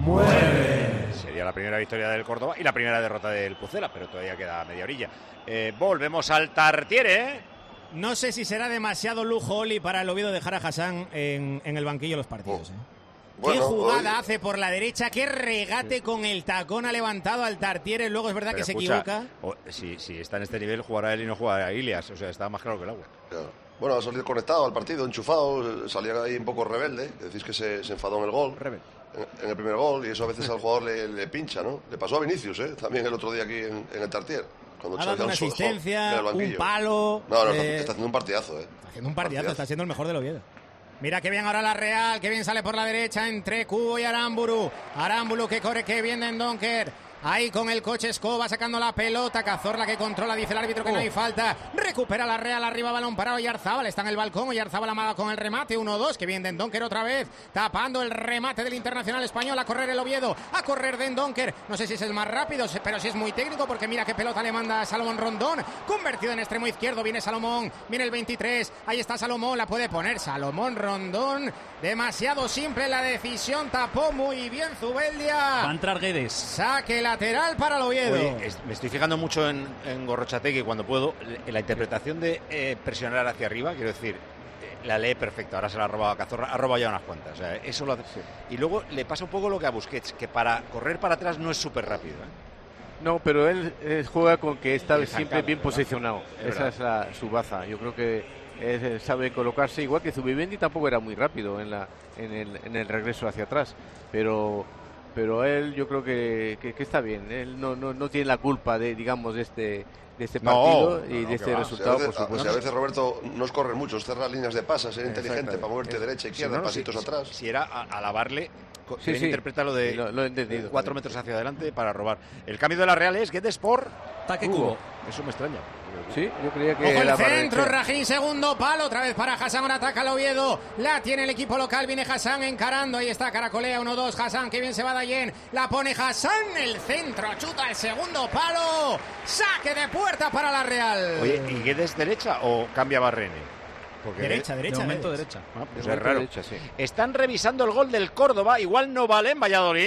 Mueve. Sería la primera victoria del Córdoba y la primera derrota del Pucela, pero todavía queda media orilla. Eh, volvemos al Tartiere, ¿eh? No sé si será demasiado lujo, Oli, para el Oviedo dejar a Hassan en, en el banquillo los partidos. ¿eh? Bueno, qué jugada hoy... hace por la derecha, qué regate sí. con el tacón ha levantado al Tartiere. Luego es verdad Pero que escucha, se equivoca. O, si, si está en este nivel, jugará él y no jugará Ilias. O sea, está más claro que el agua. Claro. Bueno, ha salido conectado al partido, enchufado, salía ahí un poco rebelde. Decís que se, se enfadó en el gol. Rebelde. En, en el primer gol, y eso a veces al jugador le, le pincha, ¿no? Le pasó a Vinicius, ¿eh? También el otro día aquí en, en el Tartier. Cuando ha dado una asistencia, un palo. No, no, eh... está haciendo un partidazo, ¿eh? Está haciendo un partidazo, está siendo el mejor del Oviedo. Mira que bien ahora la Real, que bien sale por la derecha entre Cubo y Aramburu. Aramburu que corre, que bien en Donker. Ahí con el coche Escoba sacando la pelota. Cazorla que controla, dice el árbitro que oh. no hay falta. Recupera la Real, arriba balón parado. Yarzábal está en el balcón. Yarzábal amada con el remate. uno dos. Que bien Dendonker otra vez. Tapando el remate del Internacional Español. A correr el Oviedo. A correr Dendonker. No sé si es el más rápido, pero sí es muy técnico porque mira qué pelota le manda a Salomón Rondón. Convertido en extremo izquierdo. Viene Salomón. Viene el veintitrés. Ahí está Salomón. La puede poner Salomón Rondón. Demasiado simple la decisión. Tapó muy bien Zubeldia. Va a entrar Guedes. Saque lateral para el Oviedo. Oye, es, me estoy fijando mucho en, en Gorrochategui cuando puedo. En la interpretación de eh, presionar hacia arriba, quiero decir, eh, la lee perfecta. Ahora se la ha robado a Cazorla, ha robado ya unas cuantas. O sea, eso lo hace. Sí. Y luego le pasa un poco lo que a Busquets, que para correr para atrás no es súper rápido, ¿eh? No, pero él, él juega con que está el siempre zancado, bien ¿verdad? posicionado. Es Esa es la, su baza. Yo creo que él sabe colocarse, igual que Zubimendi tampoco era muy rápido en, la, en, el, en el regreso hacia atrás. Pero... pero él yo creo que, que, que está bien, él no, no, no tiene la culpa de, digamos, de este de este partido no, y no, de este resultado, si veces, por supuesto. Si a veces, Roberto, nos corren mucho, cerrar líneas de pasas, ser inteligente para moverte derecha, izquierda, si no, pasitos si, atrás. Si era a, alabarle, sí, sí, interpreta lo de lo, lo he entendido, cuatro metros hacia adelante para robar. El cambio de la Real es Guedes por Taque Cubo. Eso me extraña. Sí, yo creía que Ojo era el centro, para... Rajín, segundo palo, otra vez para Hassan, ahora ataca el Oviedo, la tiene el equipo local, viene Hassan encarando, ahí está, caracolea, uno dos, Hassan, que bien se va Dayen, la pone Hassan, el centro, chuta el segundo palo, saque de puerta para la Real. Oye, ¿y Guedes derecha o cambia Barrene? Porque derecha, derecha. De momento derecha. derecha. Ah, pues de es raro. Derecha, sí. Están revisando el gol del Córdoba, igual no vale en Valladolid.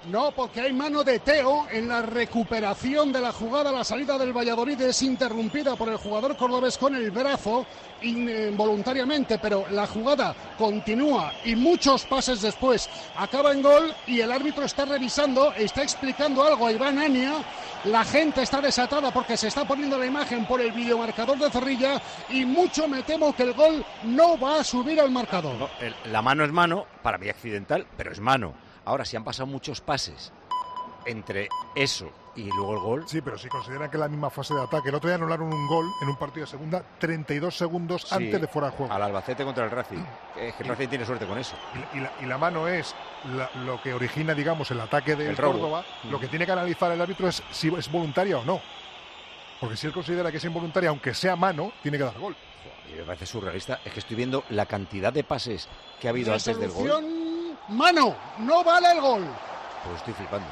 No, porque hay mano de Teo en la recuperación de la jugada. La salida del Valladolid es interrumpida por el jugador cordobés con el brazo involuntariamente, pero la jugada continúa y muchos pases después acaba en gol y el árbitro está revisando, está explicando algo a Iván Ania. La gente está desatada porque se está poniendo la imagen por el videomarcador de Zorrilla y mucho me temo que el gol no va a subir al marcador. No, el, la mano es mano, para mí accidental, pero es mano. Ahora, si han pasado muchos pases entre eso y luego el gol... Sí, pero si consideran que es la misma fase de ataque. El otro día anularon un gol en un partido de segunda treinta y dos segundos sí, antes de fuera de juego. Al Albacete contra el Racing. Es que el Racing tiene suerte con eso. Y, y, la, y la mano es la, lo que origina, digamos, el ataque del el Córdoba. Mm. Lo que tiene que analizar el árbitro es si es voluntaria o no. Porque si él considera que es involuntaria, aunque sea mano, tiene que dar gol. Y me parece surrealista. Es que estoy viendo la cantidad de pases que ha habido antes del gol. Mano, no vale el gol. Pues estoy flipando.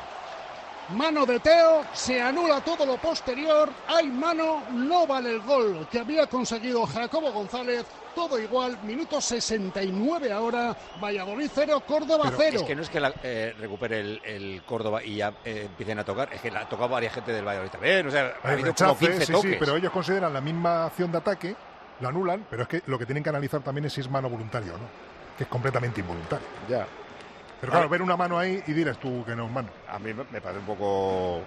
Mano de Teo, se anula todo lo posterior, hay mano, no vale el gol que había conseguido Jacobo González, todo igual, minuto sesenta y nueve ahora, Valladolid cero, Córdoba Pero cero. Es que no es que la, eh, recupere el, el Córdoba y ya eh, empiecen a tocar, es que la ha tocado varias gente del Valladolid también, o sea, ha Hay habido rechace, como quince sí, toques. sí, pero ellos consideran la misma acción de ataque, lo anulan, pero es que lo que tienen que analizar también es si es mano voluntaria o no, que es completamente involuntario. Ya. Pero claro, ver una mano ahí y dirás tú que no es mano. A mí me parece un poco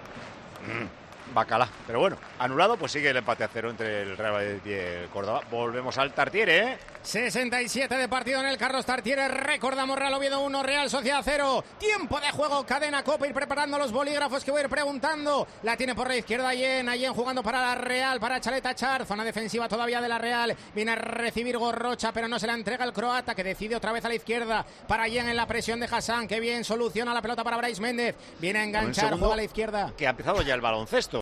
mmm, bacalá. Pero bueno, anulado, pues sigue el empate a cero entre el Real Valladolid y el Córdoba. Volvemos al Tartiere, ¿eh? sesenta y siete de partido en el Carlos Tartiere. Recordamos Real Oviedo uno, Real Sociedad cero. Tiempo de juego, cadena Copa. Ir preparando los bolígrafos que voy a ir preguntando. La tiene por la izquierda Allen. Allen jugando para la Real, para Chaleta Char. Zona defensiva todavía de la Real. Viene a recibir Gorrocha, pero no se la entrega el croata, que decide otra vez a la izquierda. Para Allen en la presión de Hassan. Que bien soluciona la pelota para Brais Méndez. Viene a enganchar, juega a la izquierda. Que ha empezado ya el baloncesto.